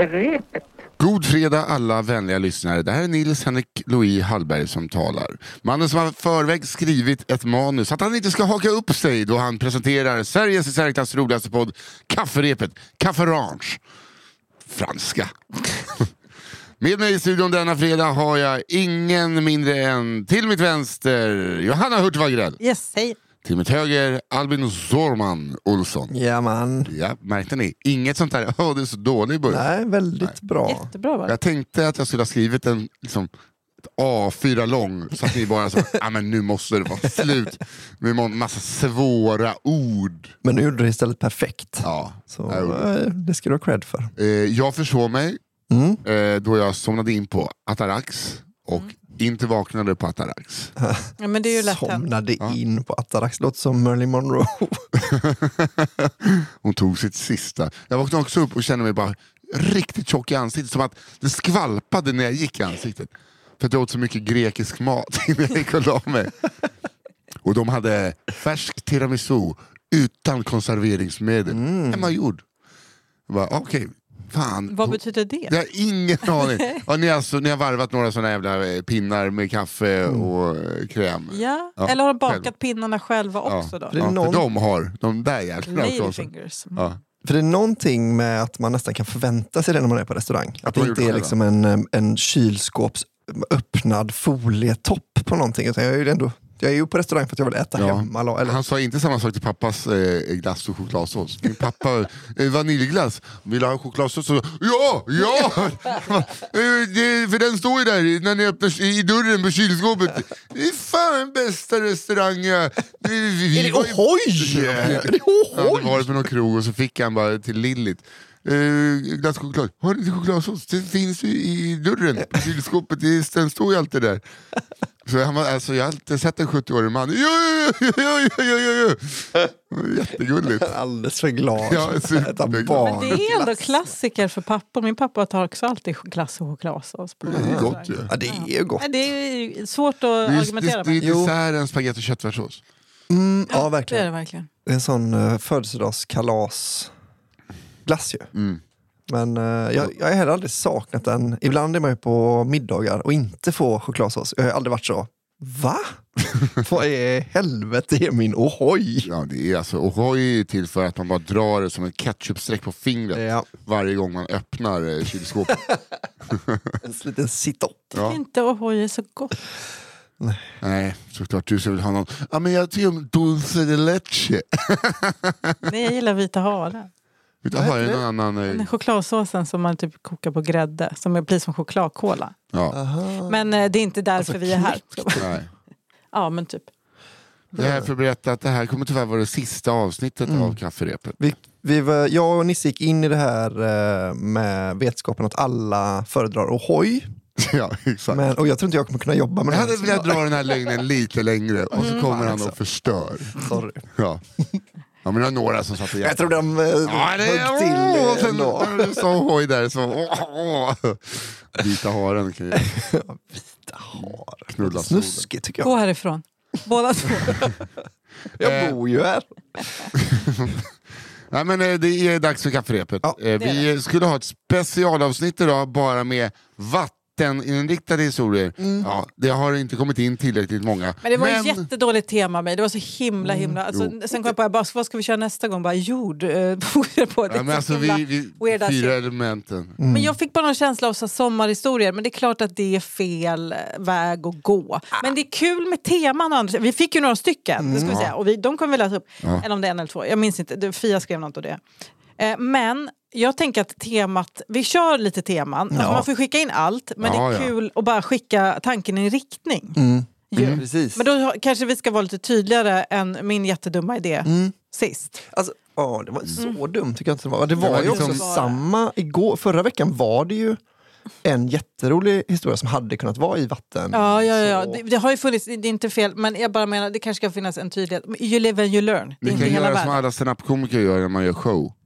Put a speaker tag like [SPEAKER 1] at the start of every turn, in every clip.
[SPEAKER 1] Kafferepet.
[SPEAKER 2] God fredag alla vänliga lyssnare. Det här är Nils Henrik Louis Hallberg som talar. Mannen som har förväg skrivit ett manus att han inte ska haka upp sig då han presenterar Sveriges i särklass roligaste podd Kafferepet, Kafferange. Franska. Med mig i studion denna fredag har jag ingen mindre än till mitt vänster Johanna Hurtig-Wagrell.
[SPEAKER 3] Yes, hej.
[SPEAKER 2] Till mitt höger Albin Zorman Olsson.
[SPEAKER 4] Ja, man.
[SPEAKER 2] Ja, märkte ni? Inget sånt där, det är så dålig början.
[SPEAKER 4] Nej, väldigt bra.
[SPEAKER 3] Jättebra var det.
[SPEAKER 2] Jag tänkte att jag skulle ha skrivit en liksom, ett A4 lång så att ni bara så, men nu måste det vara slut med en massa svåra ord.
[SPEAKER 4] Men nu gjorde du det istället perfekt.
[SPEAKER 2] Ja,
[SPEAKER 4] Så det ska du ha cred för.
[SPEAKER 2] jag försov mig då jag somnade in på Atarax och inte vaknade på Atarax.
[SPEAKER 3] Ja, men det är ju lätt hänt.
[SPEAKER 4] Somnade in på Atarax. Låter som Marilyn Monroe.
[SPEAKER 2] Hon tog sitt sista. Jag vaknade också upp och kände mig bara riktigt tjock i ansiktet. Som att det skvalpade när jag gick i ansiktet. För att jag åt så mycket grekisk mat innan jag gick och la mig. Och de hade färsk tiramisu utan konserveringsmedel. Hemmagjord. Jag bara, okej. Fan.
[SPEAKER 3] Vad betyder det?
[SPEAKER 2] Jag har ingen aning. Ja, ni har varvat några såna jävla pinnar med kaffe och kräm.
[SPEAKER 3] Ja.
[SPEAKER 2] Ja,
[SPEAKER 3] Eller har de bakat
[SPEAKER 2] själv.
[SPEAKER 3] pinnarna själva också då?
[SPEAKER 4] Det är
[SPEAKER 2] Ja,
[SPEAKER 4] någon-
[SPEAKER 2] för de har de där jävlarna.
[SPEAKER 3] Ladyfingers.
[SPEAKER 2] Ja.
[SPEAKER 4] För det är någonting med att man nästan kan förvänta sig det när man är på restaurang. Att det
[SPEAKER 2] de
[SPEAKER 4] inte
[SPEAKER 2] gjorde
[SPEAKER 4] är
[SPEAKER 2] det
[SPEAKER 4] liksom en kylskåps öppnad folietopp på någonting. Utan jag är ju på restaurang för att jag vill äta hemma. Eller?
[SPEAKER 2] Han sa inte samma sak till pappas glass och chokladsås. Min pappa, vaniljglass, vill ha chokladsås. Ja! För den står ju där när ni öppnar i dörren på kylskåpet. Det är fan bästa restaurangen.
[SPEAKER 4] Är det Ohoj? Är det
[SPEAKER 2] Han hade
[SPEAKER 4] Ohoj?
[SPEAKER 2] varit på någon krog och så fick han bara till Lillit. Glass och choklad. Har du inte chokladsås? Det finns ju i dörren på kylskåpet. Den står ju alltid där. Så han var, alltså, jag har alltid sett en 70-årig man. Jo. Jättegulligt.
[SPEAKER 4] Alldeles för glad.
[SPEAKER 2] Ja, superglad.
[SPEAKER 3] Men det är ändå klassiker för pappor. Min pappa tar också alltid glass och chokladsås på
[SPEAKER 2] Det är gott ju.
[SPEAKER 4] Ja, det är ju gott.
[SPEAKER 3] Nej, det är svårt att argumentera
[SPEAKER 2] Det
[SPEAKER 3] med.
[SPEAKER 2] är dessert, spagetti och köttfärssås.
[SPEAKER 4] Ja,
[SPEAKER 3] Det är
[SPEAKER 4] verkligen.
[SPEAKER 3] det verkligen.
[SPEAKER 4] Det är en sån födelsedagskalas glass ju. Men jag har heller aldrig saknat den. Ibland är man ju på middagar och inte får chokladsås. Jag har aldrig varit så. Va? Vad är helvete är min Ohoj?
[SPEAKER 2] Ja, det är alltså Ohoj till för att man bara drar det som en ketchupsträck på fingret
[SPEAKER 4] Ja.
[SPEAKER 2] varje gång man öppnar kylskåpet.
[SPEAKER 4] En liten sit-up.
[SPEAKER 3] Tycker inte Ohoj är så gott.
[SPEAKER 2] Nej, såklart du vill ha någon. Ja, men jag tycker om dulce de leche.
[SPEAKER 3] Nej, jag gillar vita haren.
[SPEAKER 2] Utan har ju någon annan...
[SPEAKER 3] Den chokladsåsen som man typ kokar på grädde. Som blir som chokladkola.
[SPEAKER 2] Ja,
[SPEAKER 3] Men det är inte därför vi är här.
[SPEAKER 2] nej.
[SPEAKER 3] Ja, men typ.
[SPEAKER 2] Jag är här för att berätta att det här kommer tyvärr vara det sista avsnittet av Kafferepet.
[SPEAKER 4] Jag och Nisse gick in i det här med vetskapen att alla föredrar Ohoj.
[SPEAKER 2] Ja, exakt.
[SPEAKER 4] Och jag tror inte jag kommer kunna jobba med
[SPEAKER 2] Jag
[SPEAKER 4] det här.
[SPEAKER 2] hade velat dra den här lögnen lite längre och så kommer han och förstör.
[SPEAKER 4] Sorry.
[SPEAKER 2] Ja. Ja, men det var några som satt och
[SPEAKER 4] Jag tror de högg
[SPEAKER 2] och
[SPEAKER 4] till
[SPEAKER 2] sen
[SPEAKER 4] ändå.
[SPEAKER 2] när du sa hoj där så vita haren kan ju
[SPEAKER 4] Vita har.
[SPEAKER 2] knulla solen.
[SPEAKER 4] Snuskigt tycker
[SPEAKER 3] Gå
[SPEAKER 4] jag.
[SPEAKER 3] härifrån. Båda två.
[SPEAKER 4] Jag bor ju här.
[SPEAKER 2] Nej, men det är dags för Kafferepet.
[SPEAKER 4] Ja,
[SPEAKER 2] vi skulle ha ett specialavsnitt idag bara med vatteninriktade historier. Ja, det har inte kommit in tillräckligt många.
[SPEAKER 3] Men det var ett jättedåligt tema med. Det var så himla. Alltså, sen kom jag på, vad ska vi köra nästa gång? Bara jord. På det
[SPEAKER 2] Ja, men alltså vi
[SPEAKER 3] weirda
[SPEAKER 2] fyra
[SPEAKER 3] shit.
[SPEAKER 2] elementen.
[SPEAKER 3] Men jag fick bara någon känsla av så sommarhistorier. Men det är klart att det är fel väg att gå. Men det är kul med teman. Och andra. Vi fick ju några stycken. Det ska vi säga. Och de kommer vi läsa upp. Eller om det är en eller två. Jag minns inte. Fia skrev något av det. Men jag tänker att temat, vi kör lite teman. Alltså man får skicka in allt. Men det är kul att bara skicka tanken i en riktning.
[SPEAKER 4] Precis.
[SPEAKER 3] Men då kanske vi ska vara lite tydligare än min jättedumma idé sist.
[SPEAKER 4] Alltså, det var så dumt tycker jag inte det var. Det var ju
[SPEAKER 2] liksom
[SPEAKER 4] också samma igår. Förra veckan var det ju en jätterolig historia som hade kunnat vara i vatten.
[SPEAKER 3] Ja.
[SPEAKER 4] Så-
[SPEAKER 3] Det har ju funnits, det är inte fel. Men jag bara menar, det kanske ska finnas en tydlighet. You live and you learn. Det är
[SPEAKER 2] Vi
[SPEAKER 3] inte
[SPEAKER 2] kan
[SPEAKER 3] hela
[SPEAKER 2] göra som
[SPEAKER 3] världen.
[SPEAKER 2] alla stand-up-komiker gör när man gör show.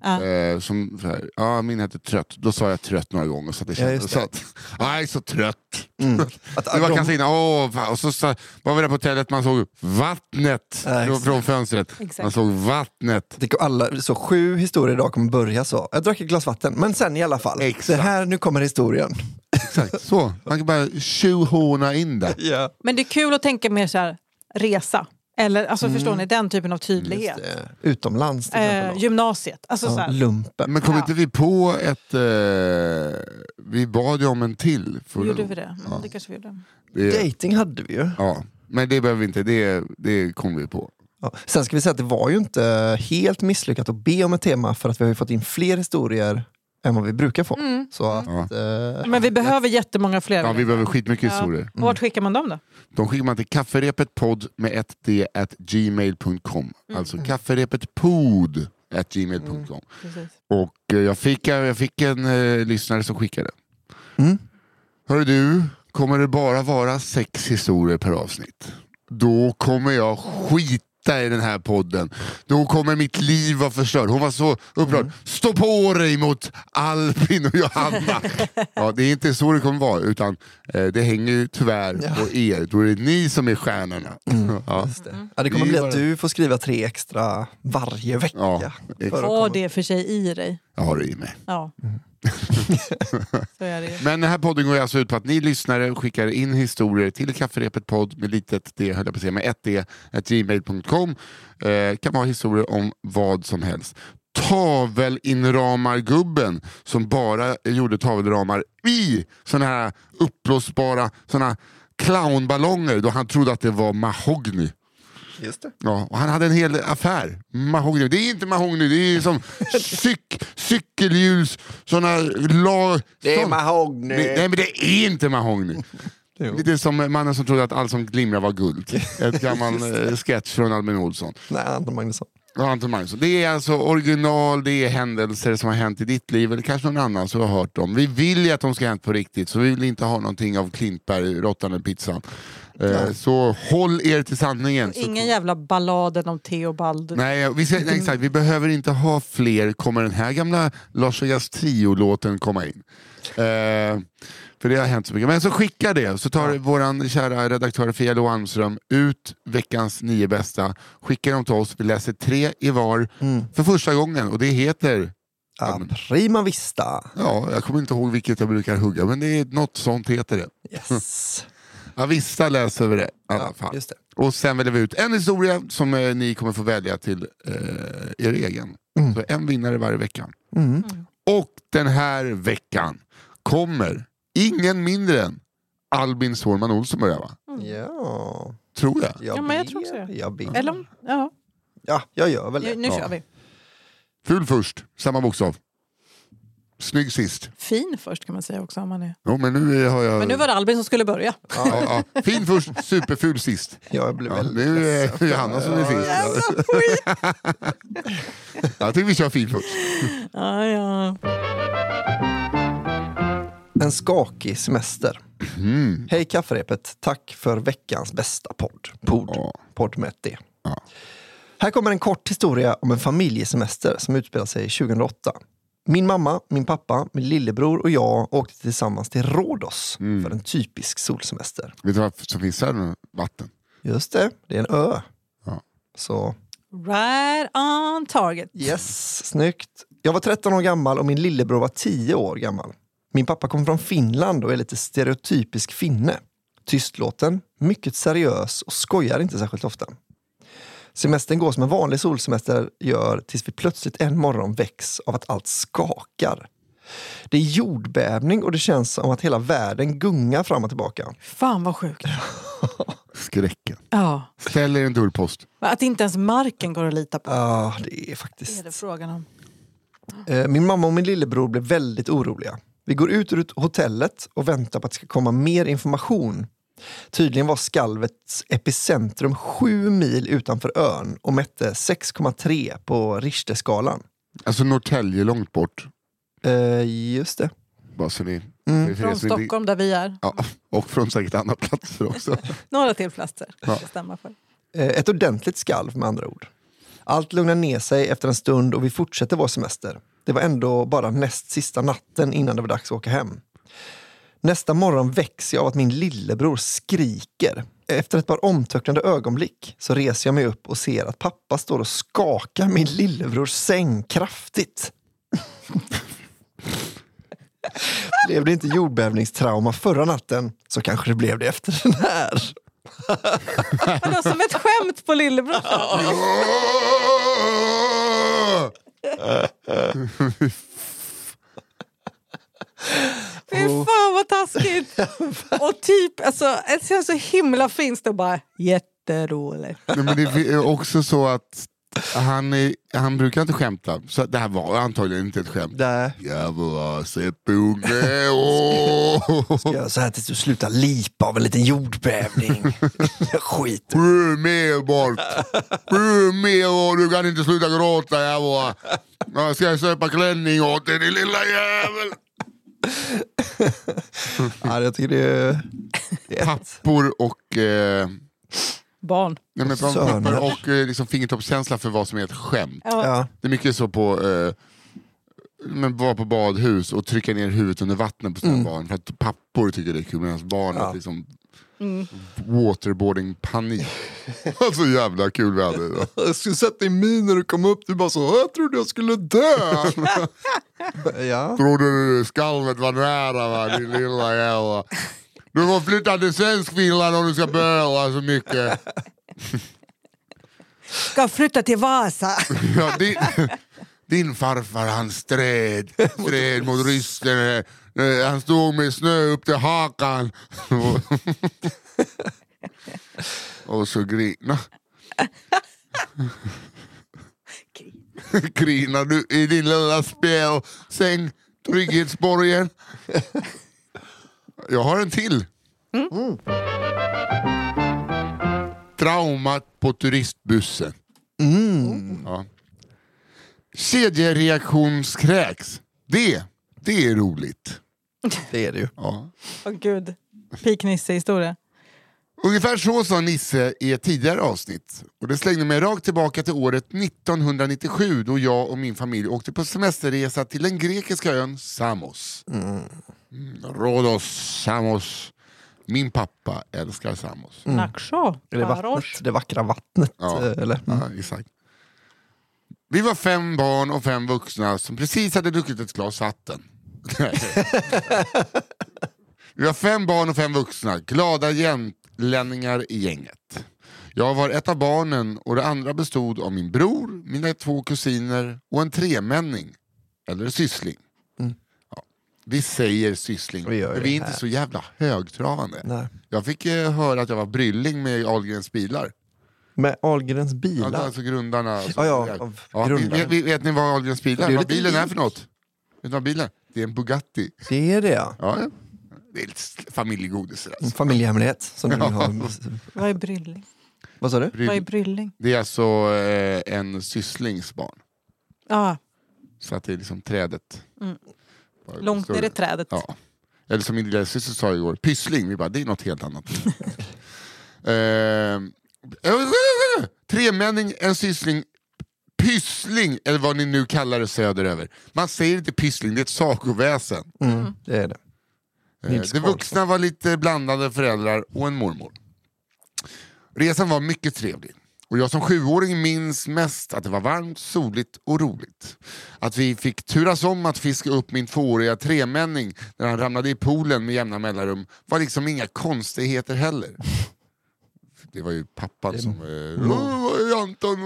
[SPEAKER 2] Som så här, min heter Trött. Då sa jag trött några gånger så att det kändes så att jag är så trött. Det var kanske innan, och så var vi där på hotellet, man såg vattnet från fönstret. Exakt. Man såg vattnet.
[SPEAKER 4] Så 7 historier idag kommer börja så. Jag drack ett glas vatten, men sen i alla fall.
[SPEAKER 2] Exakt.
[SPEAKER 4] Det här, nu kommer historien.
[SPEAKER 2] Exakt, så. Man kan bara tjohorna in där.
[SPEAKER 4] Yeah.
[SPEAKER 3] Men det är kul att tänka mer så här, resa. Eller, alltså förstår ni, den typen av tydlighet.
[SPEAKER 4] Utomlands till exempel.
[SPEAKER 3] Gymnasiet. Alltså, så här.
[SPEAKER 4] Lumpen.
[SPEAKER 2] Men kom inte vi på ett... vi bad ju om en till.
[SPEAKER 3] Gjorde vi det? Ja. Det kanske vi gjorde.
[SPEAKER 4] Dating hade vi ju.
[SPEAKER 2] Ja, men det behöver vi inte. Det kom vi på.
[SPEAKER 4] Ja. Sen ska vi säga att det var ju inte helt misslyckat att be om ett tema, för att vi har ju fått in fler historier än vad vi brukar få. Så att,
[SPEAKER 3] men vi behöver jättemånga fler.
[SPEAKER 2] Ja, vi behöver skitmycket historier.
[SPEAKER 3] Och vart skickar man dem då?
[SPEAKER 2] De skickar man till kafferepetpodd med 1d@gmail.com. Alltså kafferepetpodd@gmail.com. Och jag fick en lyssnare som skickade. Hör du, kommer det bara vara 6 historier per avsnitt? Då kommer jag skita i den här podden. Då kommer mitt liv vara förstört. Hon var så upprörd. Stå på dig mot Albin och Johanna. Ja, det är inte så det kommer vara, utan det hänger ju tyvärr på er. Då är det ni som är stjärnorna.
[SPEAKER 4] Det kommer bli att du får skriva 3 extra varje vecka.
[SPEAKER 3] Ha det för sig i dig.
[SPEAKER 2] Jag har det i mig.
[SPEAKER 3] Ja. Så är det.
[SPEAKER 2] Men den här podden går alltså ut på att ni lyssnare skickar in historier till kafferepetpodd med litet d, höll jag på att säga, med 1d@gmail.com. Kan vara historier om vad som helst. Tavelinramargubben som bara gjorde tavelramar i såna här uppblåsbara såna clownballonger då han trodde att det var mahogny.
[SPEAKER 4] Just det.
[SPEAKER 2] Ja, och han hade en hel affär. Mahogny. Det är inte mahogny, det är som cykelhjuls såna
[SPEAKER 4] det är mahogny.
[SPEAKER 2] Nej, men det är inte mahogny. Det är som mannen som trodde att allt som glimrar var guld. Ett gammal sketch från Albin Olsson.
[SPEAKER 4] Nej, Anton Magnusson.
[SPEAKER 2] Anton Magnusson. Det är alltså original, det är händelser som har hänt i ditt liv eller kanske någon annan som har hört dem. Vi vill ju att de ska hänt på riktigt, så vi vill inte ha någonting av Klintberg, råttan och pizzan. Så håll er till sanningen.
[SPEAKER 3] Ingen jävla balladen om Theobald.
[SPEAKER 2] Nej, exakt. Vi behöver inte ha fler. Kommer den här gamla Lars Vegas Trio-låten komma in? För det har hänt så mycket. Men så skicka det. Så tar våran kära redaktör Fia Lo Almström ut veckans 9 bästa. Skickar dem till oss. Vi läser 3 i var för första gången. Och det heter...
[SPEAKER 4] Prima Vista.
[SPEAKER 2] Ja, jag kommer inte ihåg vilket jag brukar hugga. Men det är något sånt heter det.
[SPEAKER 4] Yes.
[SPEAKER 2] Vista läser vi det i alla fall.
[SPEAKER 4] Just det.
[SPEAKER 2] Och sen väljer vi ut en historia som ni kommer få välja till er egen. Så en vinnare varje vecka. Och den här veckan kommer ingen mindre än Albin Sårman Olsson börjar, va?
[SPEAKER 4] Ja.
[SPEAKER 2] Tror jag.
[SPEAKER 3] Ja, men jag tror också det.
[SPEAKER 4] Jag ber.
[SPEAKER 3] Eller,
[SPEAKER 4] Ja, jag gör väl det.
[SPEAKER 3] Nu kör vi.
[SPEAKER 2] Ful först, samma bokstav. Snygg sist.
[SPEAKER 3] Fin först kan man säga också om man är.
[SPEAKER 2] Jo, men nu har jag...
[SPEAKER 3] Men nu var det Albin som skulle börja.
[SPEAKER 2] Ja. Fin först, superful sist.
[SPEAKER 4] Jag blev
[SPEAKER 2] nu är Johanna som är sist. Jag tycker vi kör fin först.
[SPEAKER 3] Ja.
[SPEAKER 4] En skakig semester. Hej kafferepet, tack för veckans bästa podd. Podd med ett D. Här kommer en kort historia om en familjesemester som utspelar sig 2008. Min mamma, min pappa, min lillebror och jag åkte tillsammans till Rhodos för en typisk solsemester.
[SPEAKER 2] Vet du vad som finns här? Vatten.
[SPEAKER 4] Just det, det är en ö.
[SPEAKER 2] Ja.
[SPEAKER 4] Så...
[SPEAKER 3] Right on target.
[SPEAKER 4] Yes, snyggt. Jag var 13 år gammal och min lillebror var 10 år gammal. Min pappa kommer från Finland och är lite stereotypisk finne. Tystlåten, mycket seriös och skojar inte särskilt ofta. Semestern går som en vanlig solsemester gör tills vi plötsligt en morgon väcks av att allt skakar. Det är jordbävning och det känns som att hela världen gungar fram och tillbaka.
[SPEAKER 3] Fan vad sjukt.
[SPEAKER 2] Skräcken.
[SPEAKER 3] Ja.
[SPEAKER 2] Ställ er en dörrpost.
[SPEAKER 3] Att inte ens marken går att lita på.
[SPEAKER 4] Ja, det är faktiskt...
[SPEAKER 3] Det är det frågan om.
[SPEAKER 4] Min mamma och min lillebror blev väldigt oroliga. Vi går ut ur hotellet och väntar på att det ska komma mer information. Tydligen var skalvets epicentrum 7 mil utanför ön och mätte 6,3 på Richterskalan.
[SPEAKER 2] Alltså Norrtälje långt bort.
[SPEAKER 4] Just det.
[SPEAKER 2] Bara så ni,
[SPEAKER 3] Från Stockholm där vi är.
[SPEAKER 2] Ja, och från säkert andra platser också.
[SPEAKER 3] Några till platser. Det stämmer för.
[SPEAKER 4] Ett ordentligt skalv med andra ord. Allt lugnar ner sig efter en stund och vi fortsätter vår semester. Det var ändå bara näst sista natten innan det var dags att åka hem. Nästa morgon väcks jag av att min lillebror skriker. Efter ett par omtöcknande ögonblick så reser jag mig upp och ser att pappa står och skakar min lillebrors säng kraftigt. Blev det inte jordbävningstrauma förra natten så kanske det blev det efter den här.
[SPEAKER 3] Vadå, som ett skämt på lillebror? Fy fan vad taskigt. Och typ, alltså, det känns så himla fint och bara jätteroligt.
[SPEAKER 2] Nej, men det är också så att han brukar inte skämta. Så det här var antagligen inte ett skämt. Jävlar, seppunge.
[SPEAKER 4] Ska jag så här tills du slutar lipa av en liten jordbävning. Jag skiter.
[SPEAKER 2] Mer bort. Mer, du kan inte sluta gråta, jävlar. Jag ska köpa klänning åt dig, din lilla jävel.
[SPEAKER 4] Ja, jag tycker det är
[SPEAKER 2] pappor och
[SPEAKER 3] barn.
[SPEAKER 2] Nej, men pappor och liksom fingertoppskänsla för vad som är ett skämt.
[SPEAKER 3] Ja.
[SPEAKER 2] Det är mycket så på men vara på badhus och trycka ner huvudet under vattnet på sina barn för att pappor tycker det är kul medan barnet liksom waterboarding panik. Så jävla kul vi hade.
[SPEAKER 4] Jag skulle sätta i min när du kom upp. Du bara så, jag trodde jag skulle dö. Ja.
[SPEAKER 2] Trodde du skalvet var nära, va? Din lilla jävla. Du får flytta till Svenskfinland om du ska böla så mycket.
[SPEAKER 3] Ska flytta till Vasa.
[SPEAKER 2] Ja, din farfar han stred mot ryssen. Han stod med snö upp till hakan. Och så grina. Grina du i din lilla spel. Säng trygghetsborgen. Jag har en till. Traumat på turistbussen. Ja. Kedjereaktionskräks. Det är roligt.
[SPEAKER 4] Det är det ju.
[SPEAKER 2] Ja.
[SPEAKER 3] Åh gud, piknisse-historia.
[SPEAKER 2] Ungefär så sa Nisse i ett tidigare avsnitt. Och det slängde mig rakt tillbaka till året 1997 då jag och min familj åkte på semesterresa till den grekiska ön Samos. Rhodos, Samos. Min pappa älskar Samos.
[SPEAKER 3] Naxo.
[SPEAKER 4] Är det vattnet? Det vackra vattnet?
[SPEAKER 2] Ja,
[SPEAKER 4] eller?
[SPEAKER 2] Ja, exakt. Vi var 5 barn och 5 vuxna som precis hade druckit ett glas vatten. Vi var 5 barn och 5 vuxna, glada jämtlänningar i gänget. Jag var ett av barnen och det andra bestod av min bror, mina 2 kusiner och en 3-männing. Eller syssling. Ja, vi säger syssling, men vi är inte så jävla högtravande.
[SPEAKER 4] Nej.
[SPEAKER 2] Jag fick höra att jag var brylling med Ahlgrens bilar.
[SPEAKER 4] Med Ahlgrens bilar?
[SPEAKER 2] Ja, alltså grundarna. Vet ni vad Ahlgrens bilar är? Vad bilen är för något? Vet ni vad bilen? Det är en Bugatti.
[SPEAKER 4] Det är det, ja.
[SPEAKER 2] Ja. Det är lite familjegodis. Alltså.
[SPEAKER 4] Familjehemlighet som du vill ha.
[SPEAKER 3] Vad är brylling?
[SPEAKER 4] Vad sa du?
[SPEAKER 3] Vad är brylling?
[SPEAKER 2] Det är alltså en sysslingsbarn.
[SPEAKER 3] Ja.
[SPEAKER 2] Så att det är liksom trädet.
[SPEAKER 3] Långt ner i trädet.
[SPEAKER 2] Ja. Eller som min lilla syster sa igår, pyssling. Vi bara, det är något helt annat. 3-männing, en syssling, pyssling, eller vad ni nu kallar det söderöver. Man säger inte pyssling, det är ett sagoväsen.
[SPEAKER 4] Det är det.
[SPEAKER 2] De vuxna var lite blandade föräldrar och en mormor. Resan var mycket trevlig. Och jag som 7-åring minns mest att det var varmt, soligt och roligt. Att vi fick turas om att fiska upp min 2-åriga 3-männing när han ramlade i poolen med jämna mellanrum var liksom inga konstigheter heller. Det var ju pappan som... Vad är Anton?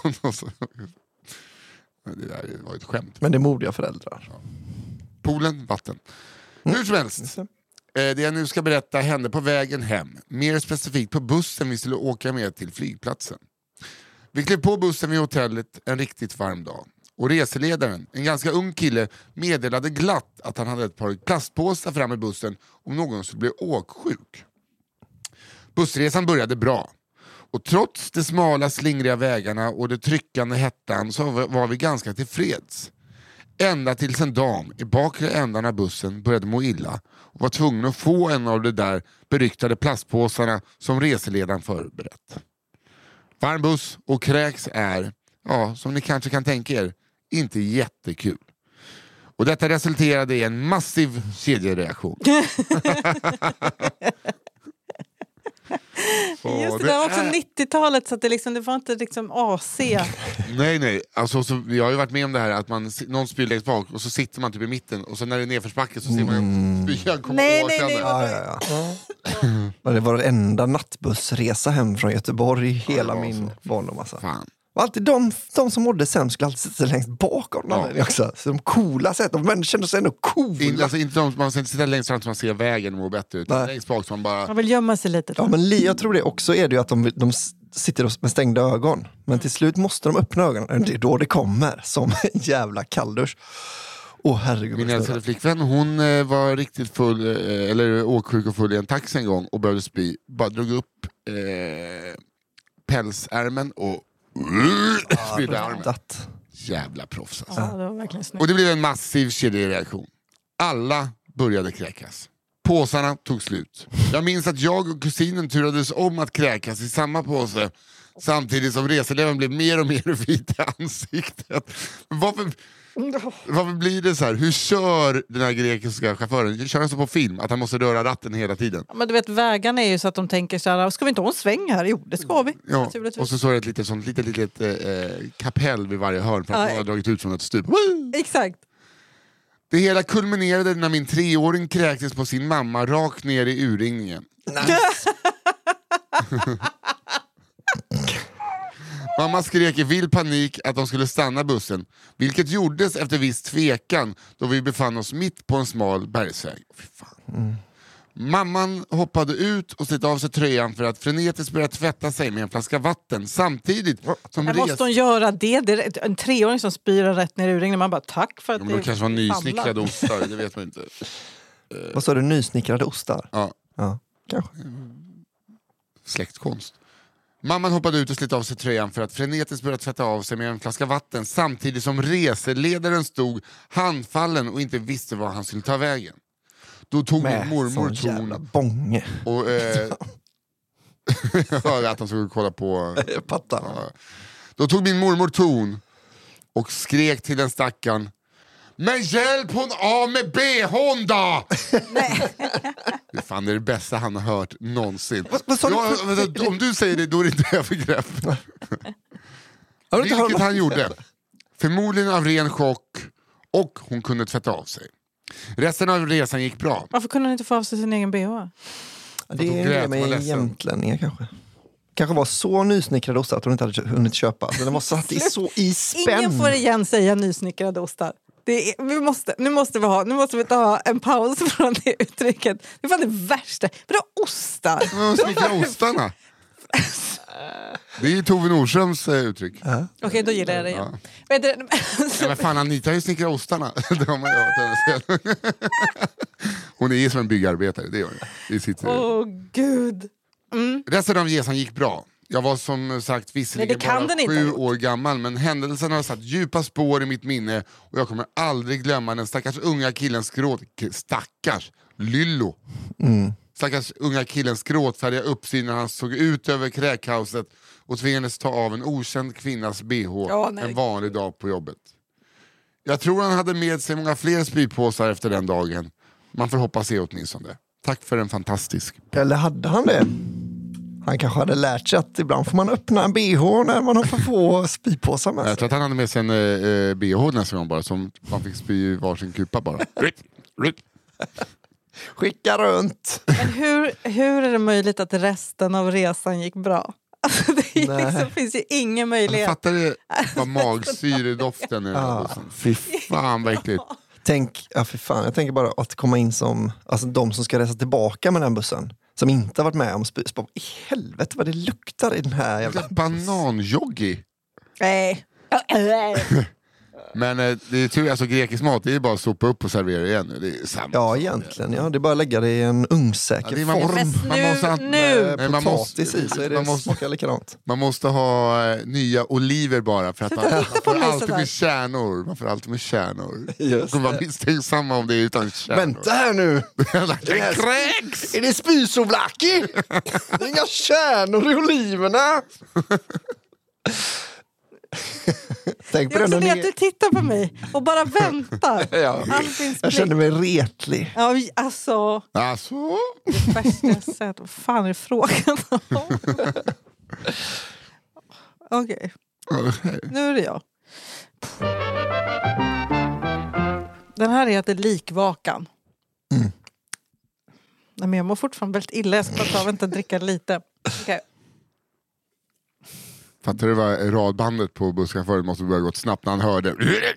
[SPEAKER 2] Det där var ett skämt.
[SPEAKER 4] Men det är modiga föräldrar.
[SPEAKER 2] Ja. Poolen, vatten. Hur som helst. Det jag nu ska berätta hände på vägen hem. Mer specifikt på bussen vi skulle åka med till flygplatsen. Vi klev på bussen vid hotellet en riktigt varm dag. Och reseledaren, en ganska ung kille, meddelade glatt att han hade ett par plastpåsar fram i bussen om någon skulle bli åksjuk. Bussresan började bra. Och trots de smala slingriga vägarna och det tryckande hettan så var vi ganska tillfreds. Ända tills en dam i bakre ändan av bussen började må illa och var tvungen att få en av de där beryktade plastpåsarna som reseledaren förberett. Varm buss och kräks är ja, som ni kanske kan tänka er, inte jättekul. Och detta resulterade i en massiv kedjereaktion.
[SPEAKER 3] Just det var också 90-talet så att det var inte liksom AC.
[SPEAKER 2] Nej. Alltså, jag har ju varit med om det här att någon spyr längst bak och så sitter man typ i mitten och så när det är nedförsbacke så ser man ju spyan komma.
[SPEAKER 3] Nej.
[SPEAKER 4] Det var den enda nattbussresa hem från Göteborg i hela min barndom. Alltså.
[SPEAKER 2] Fan.
[SPEAKER 4] Och alltid de som mådde sämst skulle alltid sitta längst bakom också. Så de coola sätten, de kände sig ändå coola.
[SPEAKER 2] Alltså inte man ska inte sitta längst fram så man ser vägen och mår bättre utan längst bak så man bara...
[SPEAKER 3] Man vill gömma sig lite.
[SPEAKER 4] Ja, men jag tror det också är det ju att de sitter med stängda ögon. Men till slut måste de öppna ögonen. Det är då det kommer som en jävla kalldusch. Herregud.
[SPEAKER 2] Min älskade flickvän, hon var riktigt full, eller åksjuk och full i en taxi en gång och började spy. Bara drog upp pälsärmen och spydde armen. Jävla proffs alltså.
[SPEAKER 3] Ja, det var verkligen snyggt.
[SPEAKER 2] Och det blev en massiv kedjereaktion. Alla började kräkas. Påsarna tog slut. Jag minns att jag och kusinen turades om att kräkas i samma påse samtidigt som reseledaren blev mer och mer vit i ansiktet. Varför blir det så här? Hur kör den här grekiska chauffören? Kör han så på film att han måste röra ratten hela tiden?
[SPEAKER 3] Ja, men du vet, vägarna är ju så att de tänker så här, ska vi inte ha en sväng här? Jo, det ska vi.
[SPEAKER 2] Ja. Och så är det ett litet kapell vid varje hörn för att man har dragit ut från ett stup.
[SPEAKER 3] Exakt.
[SPEAKER 2] Det hela kulminerade när min 3-åring kräktes på sin mamma rakt ner i urringningen.
[SPEAKER 4] Nice.
[SPEAKER 2] Mamma skrek i vild panik att de skulle stanna bussen, vilket gjordes efter viss tvekan då vi befann oss mitt på en smal bergsväg. Fy fan. Mamman hoppade ut och slet av sig tröjan för att frenetiskt börja tvätta sig med en flaska vatten samtidigt som
[SPEAKER 3] måste hon göra det? Det är en 3-åring som spyr rätt ner i urringningen. Man bara tack för att
[SPEAKER 2] det kanske var nysnickrade ostar, det vet man inte.
[SPEAKER 4] Vad sa du, nysnickrade ostar?
[SPEAKER 2] Ja,
[SPEAKER 4] kanske.
[SPEAKER 2] Släktkonst. Mamman hoppade ut och slet av sig tröjan för att frenetiskt börja tvätta av sig med en flaska vatten samtidigt som reseledaren stod handfallen och inte visste var han skulle ta vägen. Då tog min mormor ton
[SPEAKER 4] bånge.
[SPEAKER 2] och jag hörde att han skulle kolla på. Då tog min mormor ton och skrek till den stackaren: men hjälp hon av med BH:n då! Nej. Det fan det är det bästa han har hört någonsin. Om du säger det, då är det inte övergrepp. Vilket han gjorde. Förmodligen av ren chock. Och hon kunde tvätta av sig. Resten av resan gick bra.
[SPEAKER 3] Varför kunde hon inte få av sig sin egen BH?
[SPEAKER 4] Det är det med jämtlänningar kanske. Kanske var så nysnickrade ostar att hon inte hade hunnit köpa. Så den var satt i spänn.
[SPEAKER 3] Ingen får igen säga nysnickrade ostar. Nu måste vi ta en paus från det uttrycket. Det var det värsta. Vadå ostar?
[SPEAKER 2] Men snickra ostarna. Det är ju Tove Nordströms uttryck.
[SPEAKER 3] Okej, då gillar jag det igen.
[SPEAKER 2] Ja, men fan, Anita har ju snickrat ostarna. Det har man ju hon är ju som en byggarbetare, det gör hon.
[SPEAKER 3] Gud.
[SPEAKER 2] Resten av resan gick bra. Jag var som sagt visserligen bara 7 år gammal, men händelsen har satt djupa spår i mitt minne och jag kommer aldrig glömma den stackars unga killens stackars Lyllo. Stackars unga killens gråtfärdiga uppsyn när han såg ut över kräkhauset och tvingades ta av en okänd kvinnas BH en vanlig dag på jobbet. Jag tror han hade med sig många fler spypåsar efter den dagen. Man får hoppas det åtminstone. Tack för en fantastisk.
[SPEAKER 4] Eller hade han det? Han kanske hade lärt sig att ibland får man öppna en BH när man har för få spypåsar med sig.
[SPEAKER 2] Jag tror att han hade med sig en BH nästa gång bara, som man fick spy i varsin kupa bara.
[SPEAKER 4] Skicka runt.
[SPEAKER 3] Men hur är det möjligt att resten av resan gick bra? Alltså det finns ju ingen möjlighet.
[SPEAKER 2] Jag fattar det vad magsyredoften är. Fy fan vad äckligt.
[SPEAKER 4] Jag tänker bara att komma in som de som ska resa tillbaka med den bussen. Som inte har varit med om spyspår. I helvete vad det luktar i den här jävla
[SPEAKER 2] bananjoggi.
[SPEAKER 3] Nej.
[SPEAKER 2] Men det är tur, alltså grekisk mat, det är bara att sopa upp och servera igen. Det är samma.
[SPEAKER 4] Ja, egentligen. Ja, det är bara att lägga det i en ugnssäker form. Potatis i så är det smakar likadant.
[SPEAKER 2] Man måste ha nya oliver bara för att man får alltid med kärnor. Man får alltid med kärnor. Man kommer vara misstänksamma om det är utan kärnor.
[SPEAKER 4] Vänta här nu!
[SPEAKER 2] Kräks!
[SPEAKER 4] Är det spysovlaki? Det är inga kärnor i oliverna! Tänk
[SPEAKER 3] Det
[SPEAKER 4] på
[SPEAKER 3] är också
[SPEAKER 4] den.
[SPEAKER 3] det att du tittar på mig och bara väntar.
[SPEAKER 4] Ja. Jag känner mig retlig.
[SPEAKER 3] Ja, alltså,
[SPEAKER 2] Alltså?
[SPEAKER 3] det värsta jag sett. Vad fan är frågan om? Okej, nu är det jag. Den här heter Likvakan. Nej, men jag mår fortfarande väldigt illa. Jag ska bara vänta och dricka lite. Okay.
[SPEAKER 2] Fattar du vad radbandet på busschauffören måste börja gått snabbt när han hörde.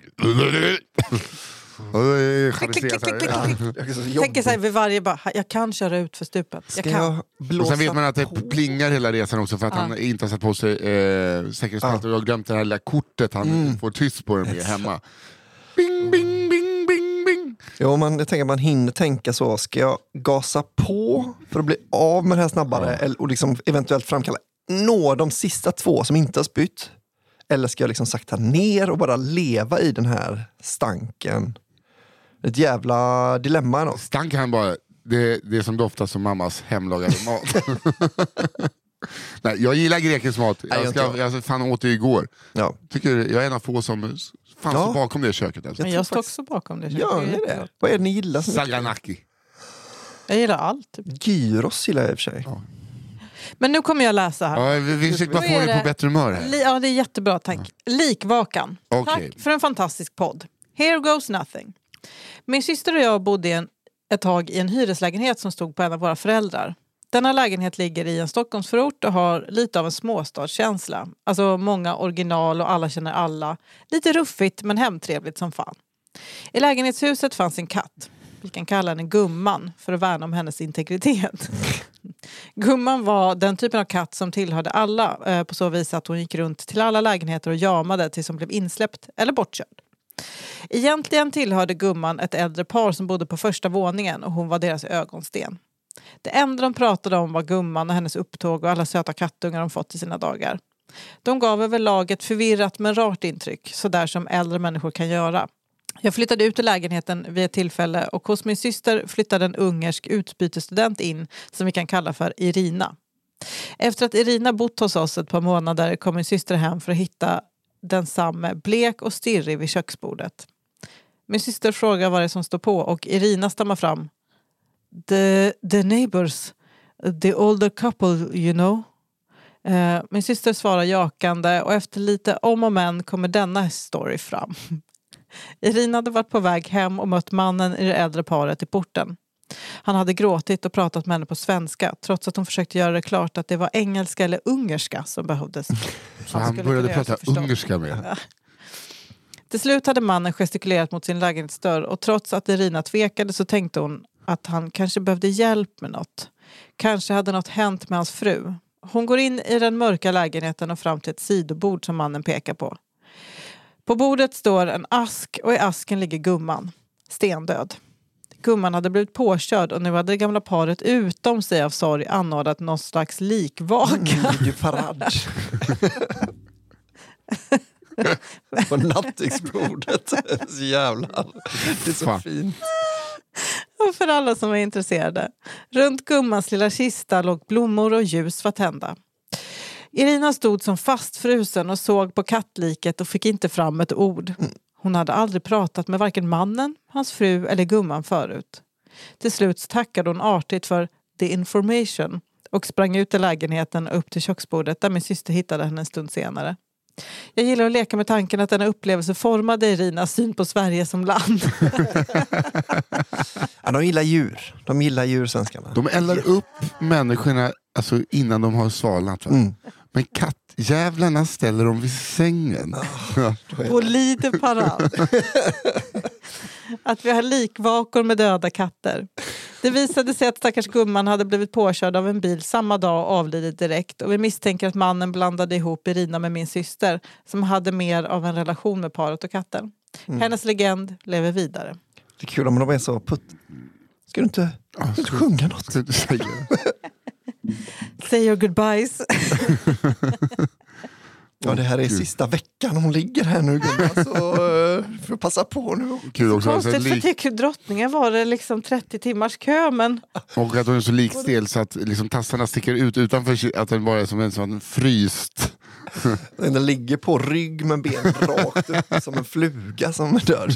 [SPEAKER 3] Tänker sig vid varje bara, jag kan köra ut för stupet. Jag kan.
[SPEAKER 2] Och sen vet man att det plingar hela resan också för att han inte har satt på sig säkerhetsbälte och jag har glömt det här lilla kortet han får tyst på den med hemma. Bing, bing, bing, bing, bing.
[SPEAKER 4] Jo, jag tänker att man hinner tänka så. Ska jag gasa på för att bli av med det här snabbare och liksom eventuellt framkalla de sista 2 som inte har spytt? Eller ska jag liksom sakta ner och bara leva i den här stanken? Ett jävla dilemma ändå.
[SPEAKER 2] Stank han bara, det som doftar som mammas hemlagade mat. Nej, jag gillar grekisk mat. Jag fan åt det igår.
[SPEAKER 4] Ja.
[SPEAKER 2] Tycker jag är en av få som står bakom det köket. Alltså.
[SPEAKER 3] Men jag står också bakom det köket.
[SPEAKER 4] Gör ni det? Vad är det ni gillar?
[SPEAKER 2] Saganaki.
[SPEAKER 3] Jag gillar allt. Typ.
[SPEAKER 4] Gyros gillar jag i och för sig.
[SPEAKER 2] Ja.
[SPEAKER 3] Men nu kommer jag läsa här.
[SPEAKER 2] Ja, vi försöker bara få dig på bättre humör här.
[SPEAKER 3] Ja, det är jättebra, tack. Likvakan.
[SPEAKER 2] Okay.
[SPEAKER 3] Tack för en fantastisk podd. Here goes nothing. Min syster och jag bodde ett tag i en hyreslägenhet som stod på en av våra föräldrar. Denna lägenhet ligger i en Stockholmsförort och har lite av en småstadskänsla. Alltså många original och alla känner alla. Lite ruffigt men hemtrevligt som fan. I lägenhetshuset fanns en katt. Vi kan kalla henne Gumman för att värna om hennes integritet. Gumman var den typen av katt som tillhörde alla på så vis att hon gick runt till alla lägenheter och jamade tills hon blev insläppt eller bortkörd. Egentligen tillhörde Gumman ett äldre par som bodde på första våningen och hon var deras ögonsten. Det enda de pratade om var Gumman och hennes upptåg och alla söta kattungar de fått i sina dagar. De gav överlag ett förvirrat men rart intryck, så där som äldre människor kan göra. Jag flyttade ut ur lägenheten vid ett tillfälle och hos min syster flyttade en ungersk utbytesstudent in som vi kan kalla för Irina. Efter att Irina bott hos oss ett par månader kom min syster hem för att hitta densamme blek och stirrig vid köksbordet. Min syster frågar vad det är som står på och Irina stammar fram. The neighbors, the older couple, you know. Min syster svarar jakande och efter lite om och men kommer denna story fram. Irina hade varit på väg hem och mött mannen i det äldre paret i porten. Han hade gråtit och pratat med henne på svenska trots att hon försökte göra det klart att det var engelska eller ungerska som behövdes.
[SPEAKER 2] Så han började prata ungerska med.
[SPEAKER 3] Ja. Till slut hade mannen gestikulerat mot sin lägenhetsdörr och trots att Irina tvekade så tänkte hon att han kanske behövde hjälp med något. Kanske hade något hänt med hans fru. Hon går in i den mörka lägenheten och fram till ett sidobord som mannen pekar på. På bordet står en ask och i asken ligger Gumman, stendöd. Gumman hade blivit påkörd och nu hade det gamla paret utom sig av sorg anordnat någon slags likvaka.
[SPEAKER 4] Parad. På nattduksbordet. Så jävlar. Det är så fint.
[SPEAKER 3] Och för alla som är intresserade. Runt Gummans lilla kista låg blommor och ljus för att hända. Irina stod som fastfrusen och såg på kattliket och fick inte fram ett ord. Hon hade aldrig pratat med varken mannen, hans fru eller Gumman förut. Till slut tackade hon artigt för the information och sprang ut i lägenheten och upp till köksbordet där min syster hittade henne en stund senare. Jag gillar att leka med tanken att denna upplevelse formade Irinas syn på Sverige som land.
[SPEAKER 4] Ja, de gillar djur. De gillar djur, svenskarna.
[SPEAKER 2] De eldar upp människorna alltså, innan de har svalnat. Men kattjävlarna ställer dem vid sängen.
[SPEAKER 3] Och lite parad. Att vi har likvakor med döda katter. Det visade sig att stackars Gumman hade blivit påkörd av en bil samma dag och avlidit direkt. Och vi misstänker att mannen blandade ihop Irina med min syster som hade mer av en relation med paret och katten. Hennes legend lever vidare.
[SPEAKER 4] Det är kul om de är så Ska du inte sjunga något?
[SPEAKER 3] Say your goodbyes.
[SPEAKER 4] Ja, det här är sista veckan hon ligger här nu, Gumman, så får passa på nu.
[SPEAKER 2] Kul också,
[SPEAKER 3] konstigt, för till drottningen var det liksom 30 timmars kö, men...
[SPEAKER 2] Och att hon är så likstel så att liksom tassarna sticker ut utanför, att den bara är som en sån fryst
[SPEAKER 4] Den ligger på rygg med ben rakt upp som en fluga som är död.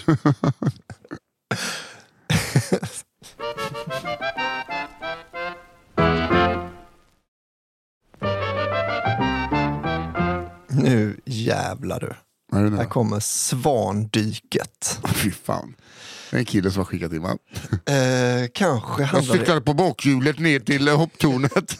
[SPEAKER 4] Nu jävlar du. Här kommer svandyket.
[SPEAKER 2] Fy fan. Det är en kille som har skickat in, va?
[SPEAKER 4] Kanske
[SPEAKER 2] Jag
[SPEAKER 4] handlar
[SPEAKER 2] cyklade på bakhjulet ner till hopptornet.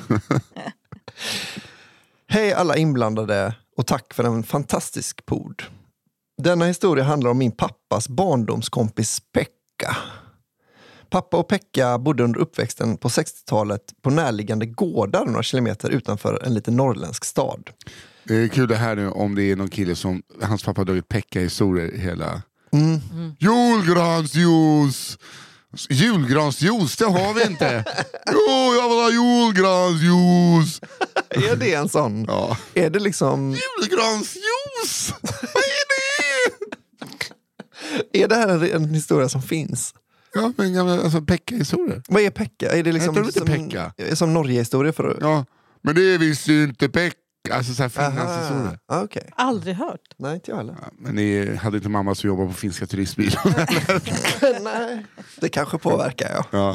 [SPEAKER 4] Hej alla inblandade och tack för en fantastisk podd. Denna historia handlar om min pappas barndomskompis Pekka. Pappa och Pekka bodde under uppväxten på 60-talet på närliggande gårdar några kilometer utanför en liten norrländsk stad.
[SPEAKER 2] Det är kul det här nu om det är någon kille som hans pappa har dragit Pekka-historier hela... Julgransjuice! Julgransjuice, det har vi inte. Jo, jag vill ha julgransjuice.
[SPEAKER 4] Är det en sån?
[SPEAKER 2] Ja.
[SPEAKER 4] Är det liksom...
[SPEAKER 2] Julgransjuice! Vad är det?
[SPEAKER 4] Är det här en historia som finns?
[SPEAKER 2] Ja, men alltså Pekka-historier.
[SPEAKER 4] Vad är Pekka? Är det liksom
[SPEAKER 2] Jag tror inte Pekka.
[SPEAKER 4] Som Norge-historia för...
[SPEAKER 2] Ja, men det visste ju inte Pekka. Alltså såhär Finlandshistorier.
[SPEAKER 4] Okay.
[SPEAKER 3] Aldrig hört.
[SPEAKER 4] Nej, inte jag heller.
[SPEAKER 2] Ja, men ni hade inte mamma som jobbar på finska turistbyrån?
[SPEAKER 4] Nej, det kanske påverkar,
[SPEAKER 2] ja.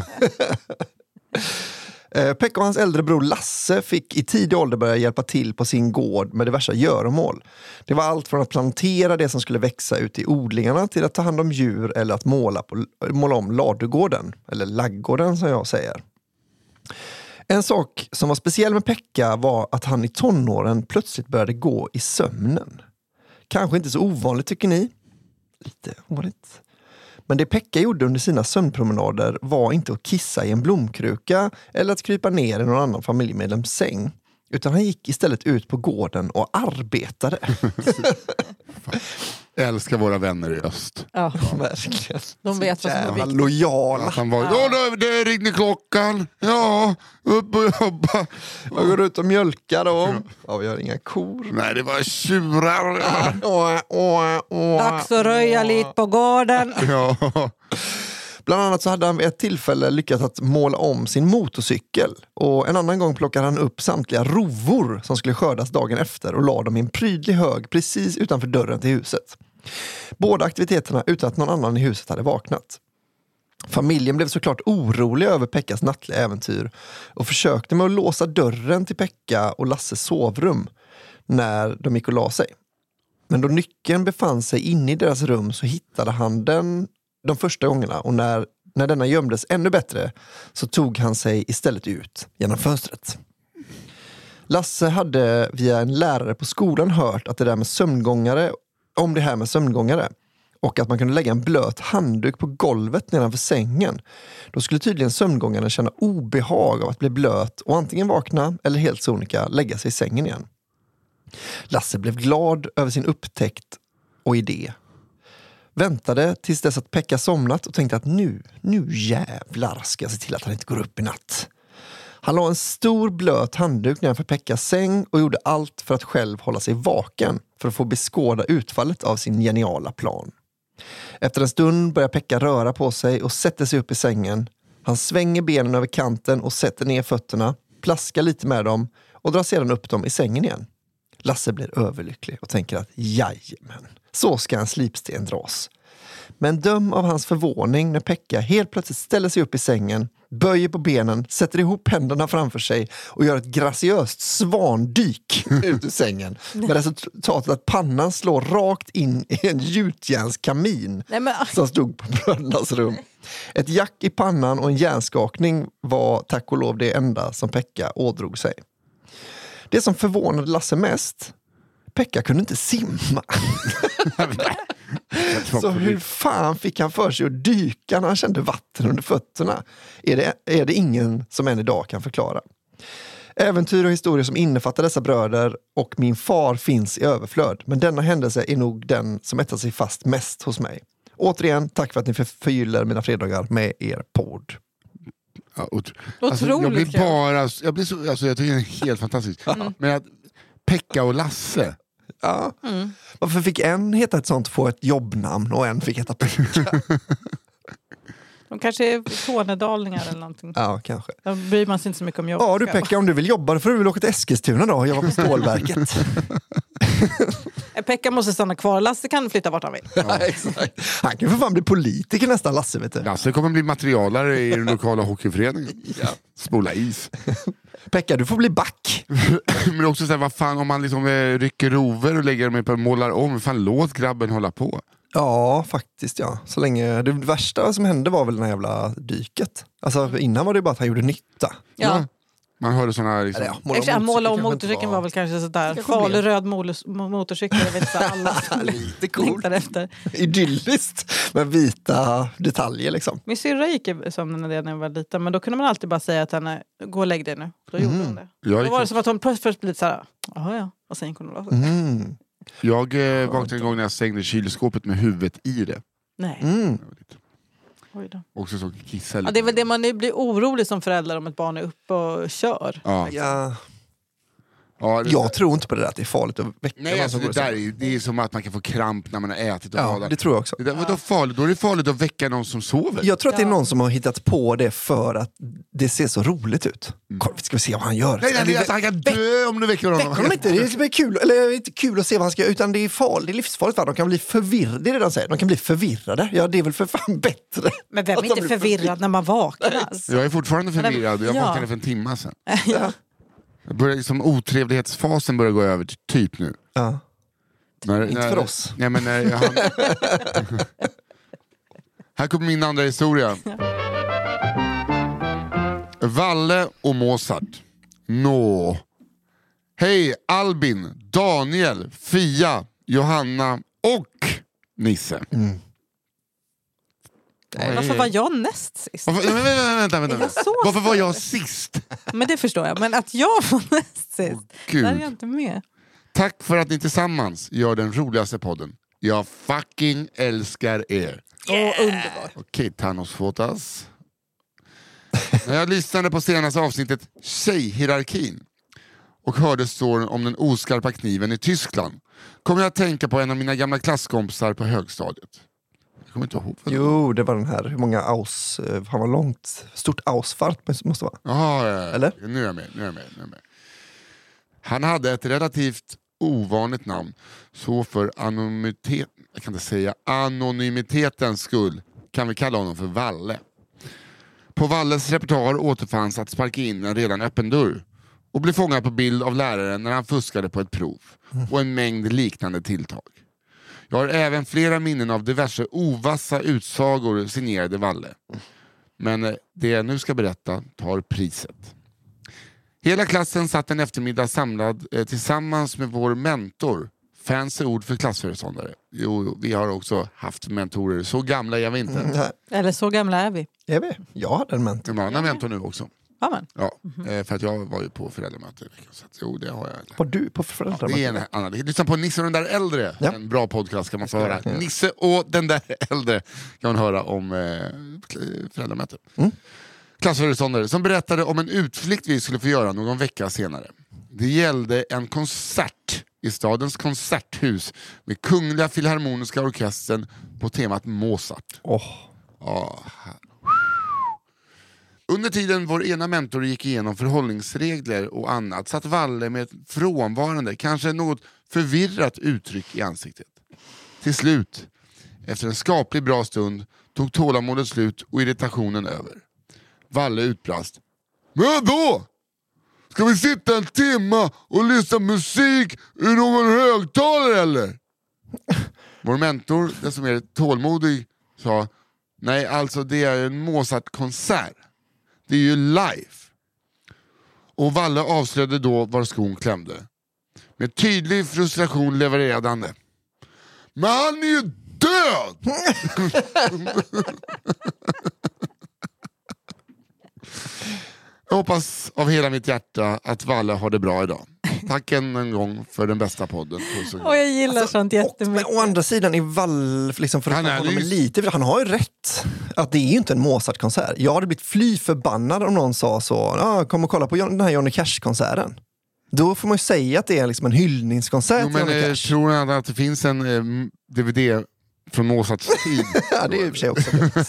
[SPEAKER 4] Pekka och hans äldre bror Lasse fick i tidig ålder börja hjälpa till på sin gård med diverse göromål. Det var allt från att plantera det som skulle växa ut i odlingarna till att ta hand om djur eller att måla om ladugården, eller laggården som jag säger. En sak som var speciell med Pekka var att han i tonåren plötsligt började gå i sömnen. Kanske inte så ovanligt tycker ni. Lite ovanligt. Men det Pekka gjorde under sina sömnpromenader var inte att kissa i en blomkruka eller att krypa ner i någon annan familjemedlems säng. Utan han gick istället ut på gården och arbetade.
[SPEAKER 2] Jag älskar våra vänner i öst.
[SPEAKER 3] Ja,
[SPEAKER 4] verkligen.
[SPEAKER 3] de vet vad som är viktigt.
[SPEAKER 4] Lojala.
[SPEAKER 2] Att han var, det ringde klockan. Ja, upp och jobba.
[SPEAKER 4] Jag går ut och mjölkar dem. Ja, vi har inga kor.
[SPEAKER 2] Nej, det var tjurar.
[SPEAKER 3] Dags att röja lite på gården.
[SPEAKER 2] Ja.
[SPEAKER 4] Bland annat så hade han vid ett tillfälle lyckats att måla om sin motorcykel. Och en annan gång plockade han upp samtliga rovor som skulle skördas dagen efter och la dem i en prydlig hög precis utanför dörren till huset. Båda aktiviteterna utan att någon annan i huset hade vaknat. Familjen blev såklart orolig över Pekkas nattliga äventyr och försökte med att låsa dörren till Pekka och Lasses sovrum när de gick och la sig. Men då nyckeln befann sig inne i deras rum så hittade han den de första gångerna och när denna gömdes ännu bättre så tog han sig istället ut genom fönstret. Lasse hade via en lärare på skolan hört att det här med sömngångare och att man kunde lägga en blöt handduk på golvet nedanför sängen. Då skulle tydligen sömngångaren känna obehag av att bli blöt och antingen vakna eller helt sonika lägga sig i sängen igen. Lasse blev glad över sin upptäckt och idé. Väntade tills dess att Pekka somnat och tänkte att nu jävlar ska jag se till att han inte går upp i natt. Han la en stor blöt handduk nedanför Pekkas säng och gjorde allt för att själv hålla sig vaken för att få beskåda utfallet av sin geniala plan. Efter en stund börjar Pekka röra på sig och sätter sig upp i sängen. Han svänger benen över kanten och sätter ner fötterna, plaskar lite med dem och drar sedan upp dem i sängen igen. Lasse blir överlycklig och tänker att jajamän, så ska en slipsten dras. Men döm av hans förvåning när Pekka helt plötsligt ställer sig upp i sängen, böjer på benen, sätter ihop händerna framför sig och gör ett graciöst svandyk ut ur sängen. Med resultatet att pannan slår rakt in i en gjutjärnskamin som stod på brödernas rum. Ett jack i pannan och en hjärnskakning var tack och lov det enda som Pekka ådrog sig. Det som förvånade Lasse mest, Pekka kunde inte simma. Så hur fan fick han för sig att dyka när han kände vatten under fötterna? Är det ingen som än idag kan förklara. Äventyr och historier som innefattar dessa bröder och min far finns i överflöd. Men denna händelse är nog den som äter sig fast mest hos mig. Återigen, tack för att ni förgyller mina fredagar med er podd.
[SPEAKER 2] Ja, alltså, jag tycker det är helt fantastiskt. Men att Pekka och Lasse.
[SPEAKER 4] Ja. Varför fick en heta ett sånt få ett jobbnamn och en fick heta Pekka?
[SPEAKER 3] De kanske är tornedalingar eller någonting.
[SPEAKER 4] Ja, kanske.
[SPEAKER 3] Då bryr man sig inte så mycket om jobb.
[SPEAKER 4] Ja du Pekka, om du vill jobba då får du väl åka till Eskilstuna då. Jag var på stålverket.
[SPEAKER 3] Pekka måste stanna kvar. Lasse kan flytta vart han vill.
[SPEAKER 4] Ja, exakt. Han kan för fan bli politiker nästan, Lasse, vet du.
[SPEAKER 2] Lasse kommer bli materialare i den lokala hockeyföreningen. Spola is.
[SPEAKER 4] Pekka, du får bli back.
[SPEAKER 2] Men också så här, vad fan om man liksom rycker rover och lägger dem på och målar om. Fan, låt grabben hålla på.
[SPEAKER 4] Ja, faktiskt ja. Så länge, det värsta som hände var väl den här jävla dyket. Alltså innan var det bara att han gjorde nytta.
[SPEAKER 3] Ja.
[SPEAKER 2] Man hörde såna liksom...
[SPEAKER 4] Eller ja,
[SPEAKER 3] måla om motorcykeln var väl kanske sådär. Farlig röd motorcykel. Jag vet så alla
[SPEAKER 4] lite coolt.
[SPEAKER 3] Efter.
[SPEAKER 4] Idylliskt med vita detaljer liksom.
[SPEAKER 3] Min syrra gick som när jag var liten. Men då kunde man alltid bara säga att henne, gå och lägg dig nu. Då gjorde hon det. Då var det som att hon först blev såhär, ja. Och sen gick hon och la sig.
[SPEAKER 2] Jag vaknade en gång när jag stängde kylskåpet med huvudet i det.
[SPEAKER 3] Nej. Oj då.
[SPEAKER 2] Också så kissa lite.
[SPEAKER 3] Ja, det är väl det man blir orolig som förälder om ett barn är uppe och kör.
[SPEAKER 4] Ja.
[SPEAKER 2] Ja,
[SPEAKER 4] Jag tror inte på det där att det är farligt att väcka.
[SPEAKER 2] Nej, alltså det är som att man kan få kramp när man har ätit och
[SPEAKER 4] ja, det tror jag också.
[SPEAKER 2] Vadå farligt? Då är det farligt att väcka någon som sover.
[SPEAKER 4] Jag tror att det är någon som har hittat på det för att det ser så roligt ut. Ska vi se vad han gör?
[SPEAKER 2] Nej, han kan dö om du väcker honom.
[SPEAKER 4] Väcker de inte? Det är kul, eller inte kul att se vad han ska göra, utan det är farligt, det är livsfarligt. De kan bli förvirrade, det är det de säger. De kan bli förvirrade. Ja, det är väl för fan bättre.
[SPEAKER 3] Men vem är inte förvirrad när man vaknar?
[SPEAKER 2] Jag är fortfarande förvirrad. Jag vaknade för en timme sedan. Liksom otrevlighetsfasen börjar gå över typ nu.
[SPEAKER 4] Ja. Inte för oss.
[SPEAKER 2] Nej, men här kommer min andra historia. Valle och Mozart. Hej Albin, Daniel, Fia, Johanna och Nisse.
[SPEAKER 3] Varför var jag näst sist?
[SPEAKER 2] Vänta. Varför var jag sist?
[SPEAKER 3] Men det förstår jag. Men att jag var näst sist, där är jag inte med.
[SPEAKER 2] Tack för att ni tillsammans gör den roligaste podden. Jag fucking älskar er.
[SPEAKER 3] Underbart.
[SPEAKER 2] Okej, Thanos Fotas. När jag lyssnade på senaste avsnittet Tjejhierarkin och hörde storyn om den oskarpa kniven i Tyskland kom jag att tänka på en av mina gamla klasskompisar på högstadiet. Jag kommer inte ihåg.
[SPEAKER 4] Jo, det var den här. Hur många aus? Han var långt. Stort ausfart måste vara.
[SPEAKER 2] Jaha,
[SPEAKER 4] eller?
[SPEAKER 2] Nu är jag med. Han hade ett relativt ovanligt namn. Så för anonymitetens skull kan vi kalla honom för Valle. På Valles repertoar återfanns att sparka in en redan öppen dörr och bli fångad på bild av läraren när han fuskade på ett prov och en mängd liknande tilltag. Jag har även flera minnen av diverse ovassa utsagor signerade Valle. Men det jag nu ska berätta tar priset. Hela klassen satt en eftermiddag samlad tillsammans med vår mentor. Fancy ord för klassföreståndare. Jo, vi har också haft mentorer. Så gamla är vi inte.
[SPEAKER 3] Eller så gamla är vi.
[SPEAKER 4] Är vi? Jag hade en mentor.
[SPEAKER 2] Man har mentor nu också.
[SPEAKER 3] Ja, men.
[SPEAKER 2] Ja, för att jag var ju på föräldramöte. Så att, jo, det har jag.
[SPEAKER 4] Var du på föräldramöte?
[SPEAKER 2] Ja, det är en annan. Lyssna på Nisse och den där äldre. Ja. En bra podcast kan man få höra. Ja. Nisse och den där äldre kan man höra om föräldramöte. Klassföreståndare som berättade om en utflykt vi skulle få göra någon vecka senare. Det gällde en konsert i stadens konserthus med Kungliga Filharmoniska orkestern på temat Mozart. Under tiden vår ena mentor gick igenom förhållningsregler och annat satt Valle med ett frånvarande, kanske något förvirrat uttryck i ansiktet. Till slut, efter en skaplig bra stund, tog tålamodet slut och irritationen över. Valle utbrast: Men då? Ska vi sitta en timme och lyssna musik ur någon högtalare eller? Vår mentor, den som är tålmodig, sa: Nej, alltså det är en Mozart-konsert. Det är ju live. Och Valle avslöjade då var skon klämde. Med tydlig frustration levererade han det: Men han är ju död! Jag hoppas av hela mitt hjärta att Valle har det bra idag. Tack en gång för den bästa podden.
[SPEAKER 3] Och jag gillar sånt jättemycket.
[SPEAKER 4] Å andra sidan är Valle, liksom för att honom lite, han har ju rätt. Att det är ju inte en Mozart-konsert. Jag hade blivit fly förbannad om någon sa så: kom och kolla på den här Johnny Cash-konserten. Då får man ju säga att det är liksom en hyllningskonsert.
[SPEAKER 2] Jo, men tror han att det finns en DVD Från Mozarts tid.
[SPEAKER 4] Ja, det är i och för sig också.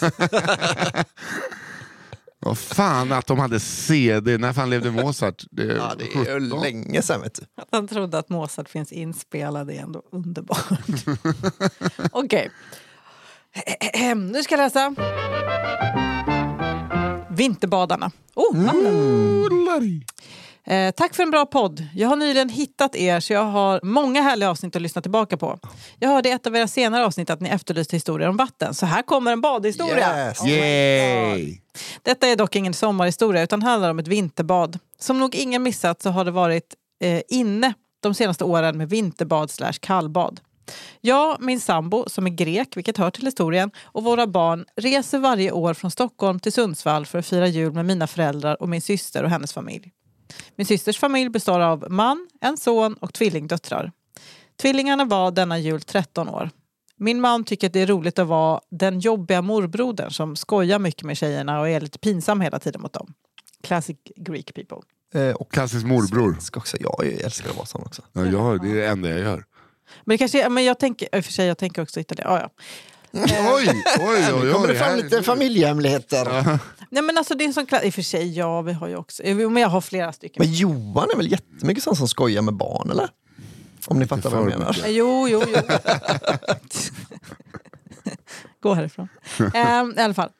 [SPEAKER 2] Vad fan att de hade CD. När fan levde Mozart?
[SPEAKER 4] Det är ju länge sedan, vet du.
[SPEAKER 3] Att han trodde att Mozart finns inspelad är ändå underbart. Okej. Nu ska jag läsa. Vinterbadarna. Tack för en bra podd. Jag har nyligen hittat er så jag har många härliga avsnitt att lyssna tillbaka på. Jag hörde i ett av era senare avsnitt att ni efterlyste historier om vatten. Så här kommer en badhistoria.
[SPEAKER 4] Yes.
[SPEAKER 2] Yay!
[SPEAKER 3] Detta är dock ingen sommarhistoria utan handlar om ett vinterbad. Som nog ingen missat så har det varit inne de senaste åren med vinterbad/kallbad. Jag, min sambo som är grek, vilket hör till historien, och våra barn reser varje år från Stockholm till Sundsvall för att fira jul med mina föräldrar och min syster och hennes familj. Min systers familj består av man, en son och tvillingdöttrar. Tvillingarna var denna jul 13 år. Min man tycker att det är roligt att vara den jobbiga morbrodern som skojar mycket med tjejerna och är lite pinsam hela tiden mot dem. Classic Greek people.
[SPEAKER 2] Och klassisk morbror.
[SPEAKER 4] Jag älskar att vara sån också.
[SPEAKER 2] Ja, det är det enda jag gör.
[SPEAKER 3] Men det kanske, men jag tänker också Italien. Ja.
[SPEAKER 2] Oj.
[SPEAKER 4] Kommer det fram lite familjehemligheter?
[SPEAKER 2] Ja.
[SPEAKER 3] Nej men alltså det är en sån i och för sig, ja vi har ju också, men jag har flera stycken.
[SPEAKER 4] Men Johan är väl jättemycket sån som skojar med barn, eller? Om ni fattar vad jag menar.
[SPEAKER 3] Jo. Gå härifrån. I alla fall.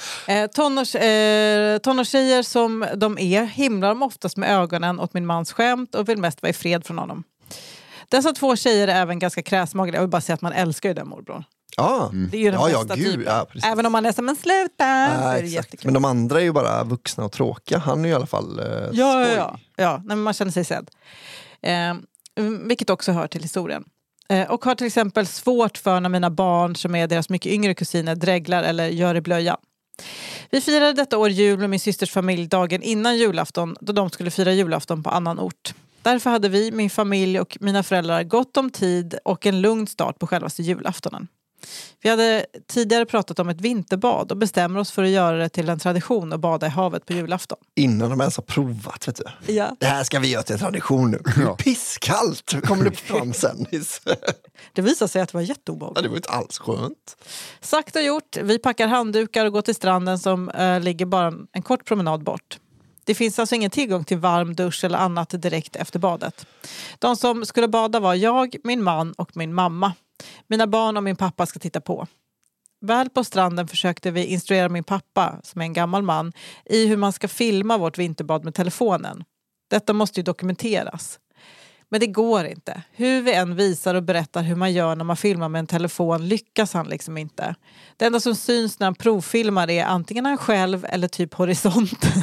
[SPEAKER 3] Tonårstjejer som de är himlar de oftast med ögonen åt min mans skämt och vill mest vara i fred från honom. Dessa två tjejer är även ganska kräsmagliga. Jag vill bara säga att man älskar ju den morbror.
[SPEAKER 4] Ja,
[SPEAKER 3] det är ju den bästa typen.
[SPEAKER 4] Ja,
[SPEAKER 3] även om man är som en sluta.
[SPEAKER 4] Ja, men de andra är ju bara vuxna och tråkiga. Han är ju i alla fall skoj.
[SPEAKER 3] Ja, men man känner sig sedd. Vilket också hör till historien. Och har till exempel svårt för när mina barn som är deras mycket yngre kusiner dreglar eller gör i blöja. Vi firade detta år jul med min systers familj dagen innan julafton då de skulle fira julafton på annan ort. Därför hade vi, min familj och mina föräldrar gott om tid och en lugn start på självaste julaftonen. Vi hade tidigare pratat om ett vinterbad och bestämmer oss för att göra det till en tradition att bada i havet på julafton.
[SPEAKER 4] Innan de ens har provat, vet du.
[SPEAKER 3] Ja.
[SPEAKER 4] Det här ska vi göra till en tradition nu. Ja. Pisskallt kommer det fram sen.
[SPEAKER 3] Det visade sig att det var jätteobehagligt.
[SPEAKER 4] Ja, det var inte alls skönt.
[SPEAKER 3] Sagt och gjort, vi packar handdukar och går till stranden som ligger bara en kort promenad bort. Det finns alltså ingen tillgång till varm dusch eller annat direkt efter badet. De som skulle bada var jag, min man och min mamma. Mina barn och min pappa ska titta på. Väl på stranden försökte vi instruera min pappa, som är en gammal man, i hur man ska filma vårt vinterbad med telefonen. Detta måste ju dokumenteras. Men det går inte. Hur vi än visar och berättar hur man gör när man filmar med en telefon lyckas han liksom inte. Det enda som syns när han provfilmar är antingen han själv eller typ horisonten.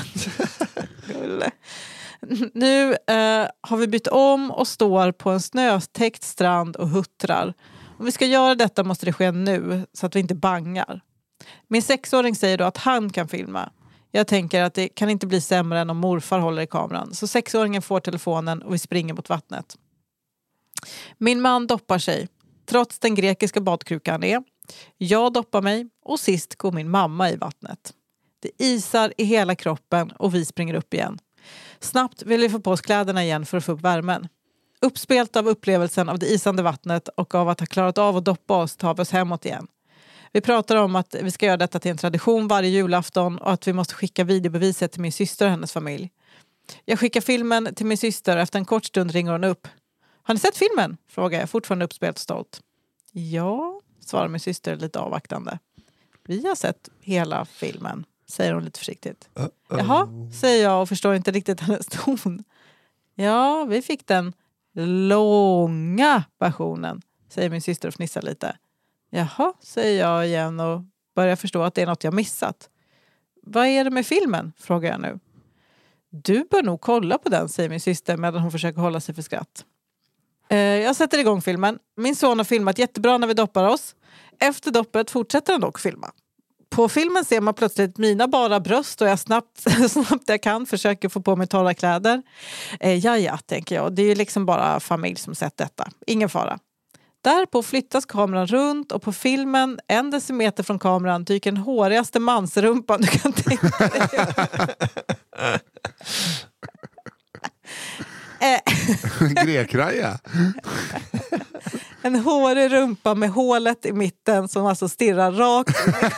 [SPEAKER 3] Nu har vi bytt om och står på en snötäckt strand och huttrar. Om vi ska göra detta måste det ske nu så att vi inte bangar. Min 6-åring säger då att han kan filma. Jag tänker att det kan inte bli sämre än om morfar håller i kameran. Så 6-åringen får telefonen och vi springer mot vattnet. Min man doppar sig, trots den grekiska badkrukan är. Jag doppar mig och sist går min mamma i vattnet. Det isar i hela kroppen och vi springer upp igen. Snabbt vill vi få på oss kläderna igen för att få upp värmen. Uppspelt av upplevelsen av det isande vattnet och av att ha klarat av att doppa oss tar vi oss hemåt igen. Vi pratar om att vi ska göra detta till en tradition varje julafton och att vi måste skicka videobeviset till min syster och hennes familj. Jag skickar filmen till min syster och efter en kort stund ringer hon upp. Har ni sett filmen? Frågar jag, fortfarande uppspelt och stolt. Ja, svarar min syster lite avvaktande. Vi har sett hela filmen, säger hon lite försiktigt. Jaha, säger jag och förstår inte riktigt hennes ton. Ja, vi fick den långa versionen, säger min syster och fnissar lite. Jaha, säger jag igen och börjar förstå att det är något jag missat. Vad är det med filmen? Frågar jag nu. Du bör nog kolla på den, säger min syster medan hon försöker hålla sig för skratt. Jag sätter igång filmen. Min son har filmat jättebra när vi doppar oss. Efter doppet fortsätter han dock filma. På filmen ser man plötsligt mina bara bröst och jag snabbt jag kan försöker få på mig torra kläder. Ja, tänker jag. Det är ju liksom bara familj som sett detta. Ingen fara. Därpå flyttas kameran runt och på filmen 1 decimeter från kameran dyker den hårigaste mansrumpan du kan tänka dig.
[SPEAKER 2] Grekraja.
[SPEAKER 3] En hårig rumpa med hålet i mitten som alltså stirrar rakt in i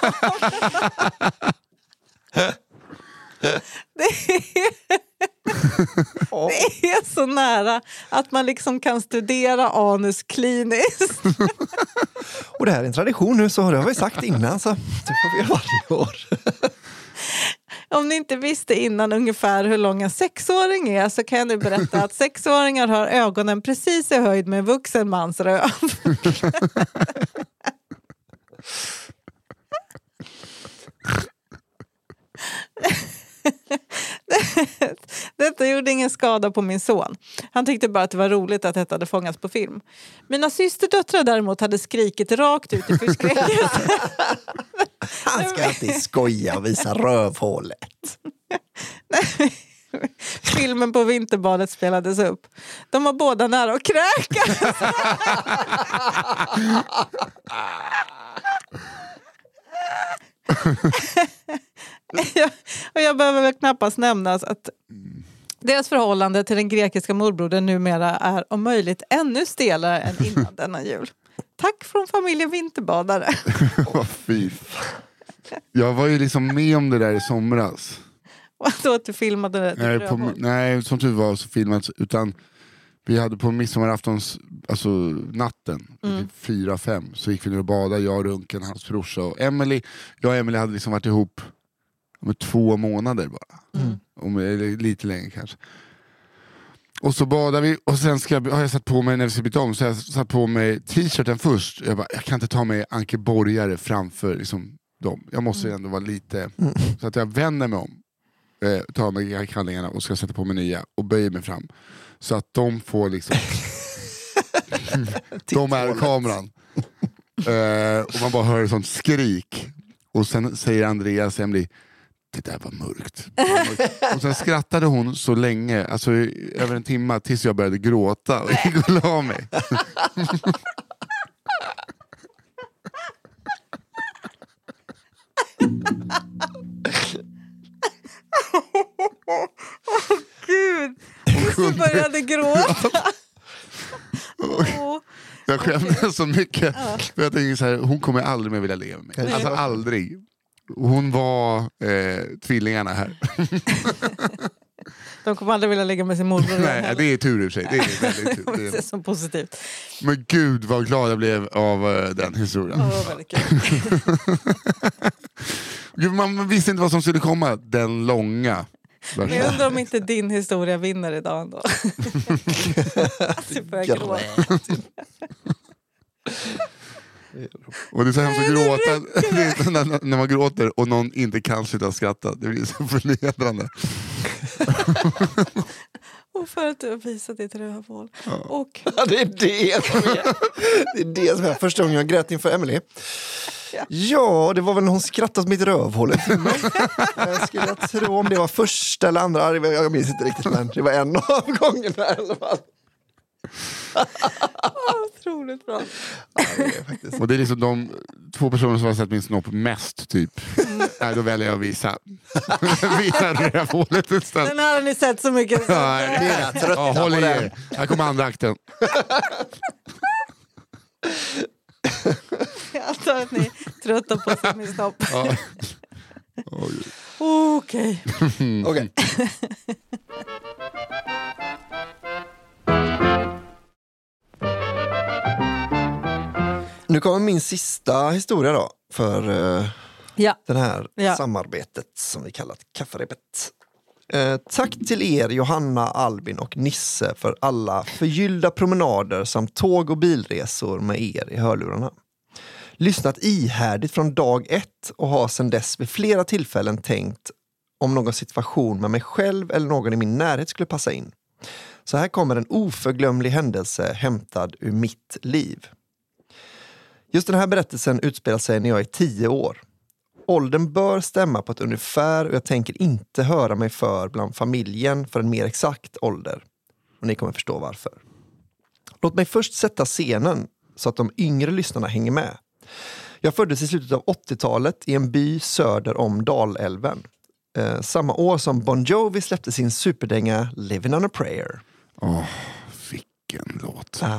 [SPEAKER 3] det är så nära att man liksom kan studera anus kliniskt.
[SPEAKER 4] Och det här är en tradition nu, så det har vi sagt innan, så det får vi göra varje år.
[SPEAKER 3] Om ni inte visste innan ungefär hur lång en 6-åring är, så kan jag nu berätta att 6-åringar har ögonen precis i höjd med en vuxen mans röv. Detta gjorde ingen skada på min son. Han tyckte bara att det var roligt att detta hade fångats på film. Mina systerdöttrar däremot hade skrikit rakt ut i förskräckelse.
[SPEAKER 4] Han ska alltid skoja och visa rövhålet.
[SPEAKER 3] Filmen på vinterbadet spelades upp. De var båda nära att kräkas. jag behöver väl knappast nämnas att deras förhållande till den grekiska morbrodern numera är om möjligt ännu stelare än innan denna jul. Tack från familjen Vinterbadare.
[SPEAKER 2] Fy fan. Jag var ju liksom med om det där i somras.
[SPEAKER 3] Vadå att du filmade det?
[SPEAKER 2] Nej, som tur var så filmat, utan vi hade på midsommaraftons, alltså natten, 4-5, så gick vi ner och badade, jag, Runken, hans brorsa och Emily. Jag och Emily hade liksom varit ihop med 2 månader bara. Eller lite längre kanske. Och så badade vi, och sen har jag satt på mig, när vi ska byta om, så jag satt på mig t-shirten först. Jag bara, jag kan inte ta mig Anke Borgare framför liksom dem. Jag måste ändå vara lite, så att jag vänder mig om, tar mig kallingarna och ska sätta på mig nya och böjer mig fram. Så att de får liksom de är kameran. Och man bara hör ett sånt skrik. Och sen säger Andreas Emily, det där var mörkt. Och sen skrattade hon så länge, alltså över en timme, tills jag började gråta och gick och la mig.
[SPEAKER 3] Gud, och så började gråta.
[SPEAKER 2] Jag skämdes så mycket. För jag tänkte så här, hon kommer aldrig mer vilja leva med mig. Alltså aldrig. Hon var tvillingarna här.
[SPEAKER 3] De kommer aldrig vilja lägga med sin morbror.
[SPEAKER 2] Nej, det är tur i och för sig. Det är väldigt tur.
[SPEAKER 3] Det är så positivt.
[SPEAKER 2] Men gud vad glad jag blev av den historien.
[SPEAKER 3] Ja, det var väldigt kul.
[SPEAKER 2] Gud, man visste inte vad som skulle komma. Den långa.
[SPEAKER 3] Men jag undrar om inte din historia vinner idag ändå. Du börjar gråta.
[SPEAKER 2] Och det är så hemskt att gråta när man gråter och någon inte kan sluta skratta. Det blir så förnedrande.
[SPEAKER 3] Och för att du har visat ditt rövhål.
[SPEAKER 2] Ja.
[SPEAKER 4] Ja, det är det som är första gången jag grät inför Emily. Ja, det var väl när hon skrattade mitt rövhålet. Jag skulle tro om det var första eller andra. Jag minns inte riktigt, men det var en av gångerna i alla fall.
[SPEAKER 3] Otroligt bra.
[SPEAKER 4] Ja, det är faktiskt.
[SPEAKER 2] Och det är liksom de 2 personer som har sett min snopp mest typ. Nej, då väljer jag att visa rövhålet istället.
[SPEAKER 3] Den här har ni sett så mycket.
[SPEAKER 2] Håll i er. Här kommer andra akten.
[SPEAKER 3] Jag antar att ni är trötta på att se min snopp.
[SPEAKER 2] Ja.
[SPEAKER 3] Okej.
[SPEAKER 4] Nu kommer min sista historia då för den här samarbetet som vi kallat kafferepet. Tack till er Johanna, Albin och Nisse för alla förgyllda promenader samt tåg- och bilresor med er i hörlurarna. Lyssnat ihärdigt från dag 1 och har sedan dess vid flera tillfällen tänkt om någon situation med mig själv eller någon i min närhet skulle passa in. Så här kommer en oförglömlig händelse hämtad ur mitt liv. Just den här berättelsen utspelar sig när jag är 10 år. Åldern bör stämma på ett ungefär och jag tänker inte höra mig för bland familjen för en mer exakt ålder. Och ni kommer förstå varför. Låt mig först sätta scenen så att de yngre lyssnarna hänger med. Jag föddes i slutet av 80-talet i en by söder om Dalälven. Samma år som Bon Jovi släppte sin superdänga Living on a Prayer.
[SPEAKER 2] Vilken låt.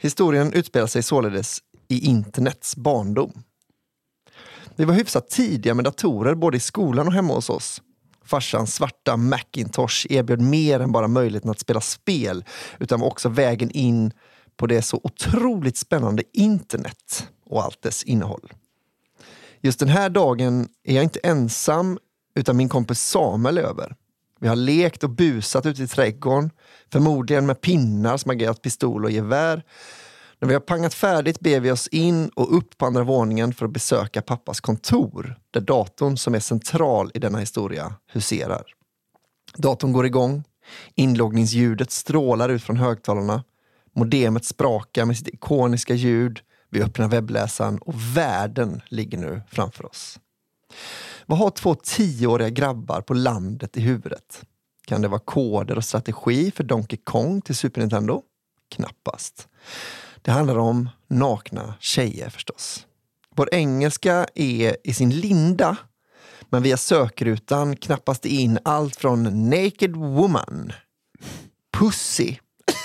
[SPEAKER 4] Historien utspelar sig således i internets barndom. Vi var hyfsat tidiga med datorer både i skolan och hemma hos oss. Farsans svarta Macintosh erbjöd mer än bara möjligheten att spela spel, utan var också vägen in på det så otroligt spännande internet och allt dess innehåll. Just den här dagen är jag inte ensam, utan min kompis Samuel är över. Vi har lekt och busat ute i trädgården, förmodligen med pinnar som agerat pistol och gevär. När vi har pangat färdigt ber vi oss in och upp på andra våningen för att besöka pappas kontor, där datorn som är central i denna historia huserar. Datorn går igång, inloggningsljudet strålar ut från högtalarna, modemet sprakar med sitt ikoniska ljud, vi öppnar webbläsaren och världen ligger nu framför oss. Vad har 2 10-åriga grabbar på landet i huvudet? Kan det vara koder och strategi för Donkey Kong till Super Nintendo? Knappast. Det handlar om nakna tjejer förstås. Vår engelska är i sin linda, men via sökrutan knappas det in allt från naked woman, pussy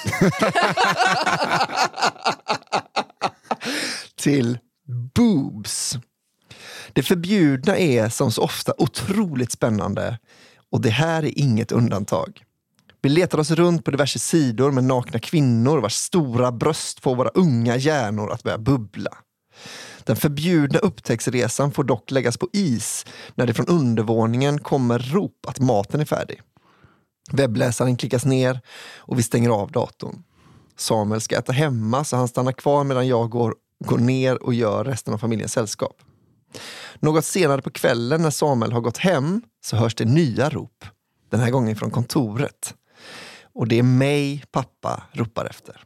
[SPEAKER 4] till boobs. Det förbjudna är som så ofta otroligt spännande, och det här är inget undantag. Vi letar oss runt på diverse sidor med nakna kvinnor vars stora bröst får våra unga hjärnor att börja bubbla. Den förbjudna upptäcktsresan får dock läggas på is när det från undervåningen kommer rop att maten är färdig. Webbläsaren klickas ner och vi stänger av datorn. Samuel ska äta hemma, så han stannar kvar medan jag går ner och gör resten av familjens sällskap. Något senare på kvällen när Samuel har gått hem så hörs det nya rop. Den här gången från kontoret. Och det är mig pappa ropar efter.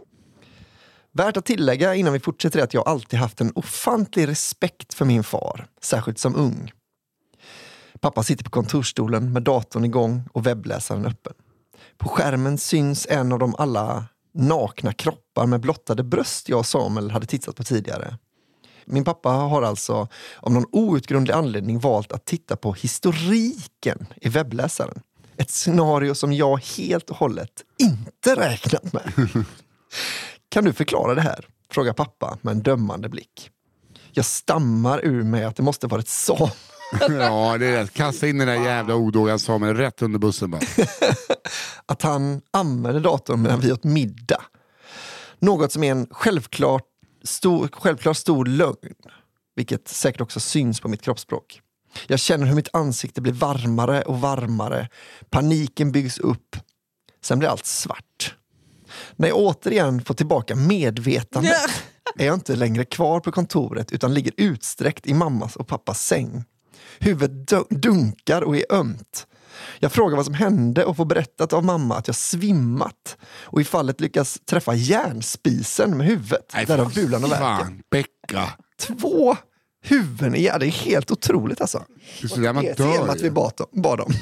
[SPEAKER 4] Värt att tillägga innan vi fortsätter är att jag alltid haft en ofantlig respekt för min far, särskilt som ung. Pappa sitter på kontorsstolen med datorn igång och webbläsaren öppen. På skärmen syns en av de alla nakna kroppar med blottade bröst jag och Samuel hade tittat på tidigare. Min pappa har alltså av någon outgrundlig anledning valt att titta på historiken i webbläsaren. Ett scenario som jag helt och hållet inte räknat med. Kan du förklara det här? Frågar pappa med en dömande blick. Jag stammar ur mig att det måste vara ett Samuel.
[SPEAKER 2] Ja, det är rätt. Kasta in den där jävla odågan Samuel rätt under bussen bara.
[SPEAKER 4] Att han använder datorn medan vi åt middag. Något som är en självklart stor lögn. Vilket säkert också syns på mitt kroppsspråk. Jag känner hur mitt ansikte blir varmare och varmare. Paniken byggs upp. Sen blir allt svart. När jag återigen får tillbaka medvetandet är jag inte längre kvar på kontoret utan ligger utsträckt i mammas och pappas säng. Huvudet dunkar och är ömt. Jag frågar vad som hände och får berättat av mamma att jag svimmat. Och i fallet lyckas träffa järnspisen med huvudet. Därav bulan och värken.
[SPEAKER 2] Becka.
[SPEAKER 4] 2 huvuden, ja det är helt otroligt alltså.
[SPEAKER 2] Det är så där man dör.
[SPEAKER 4] Att vi bad om.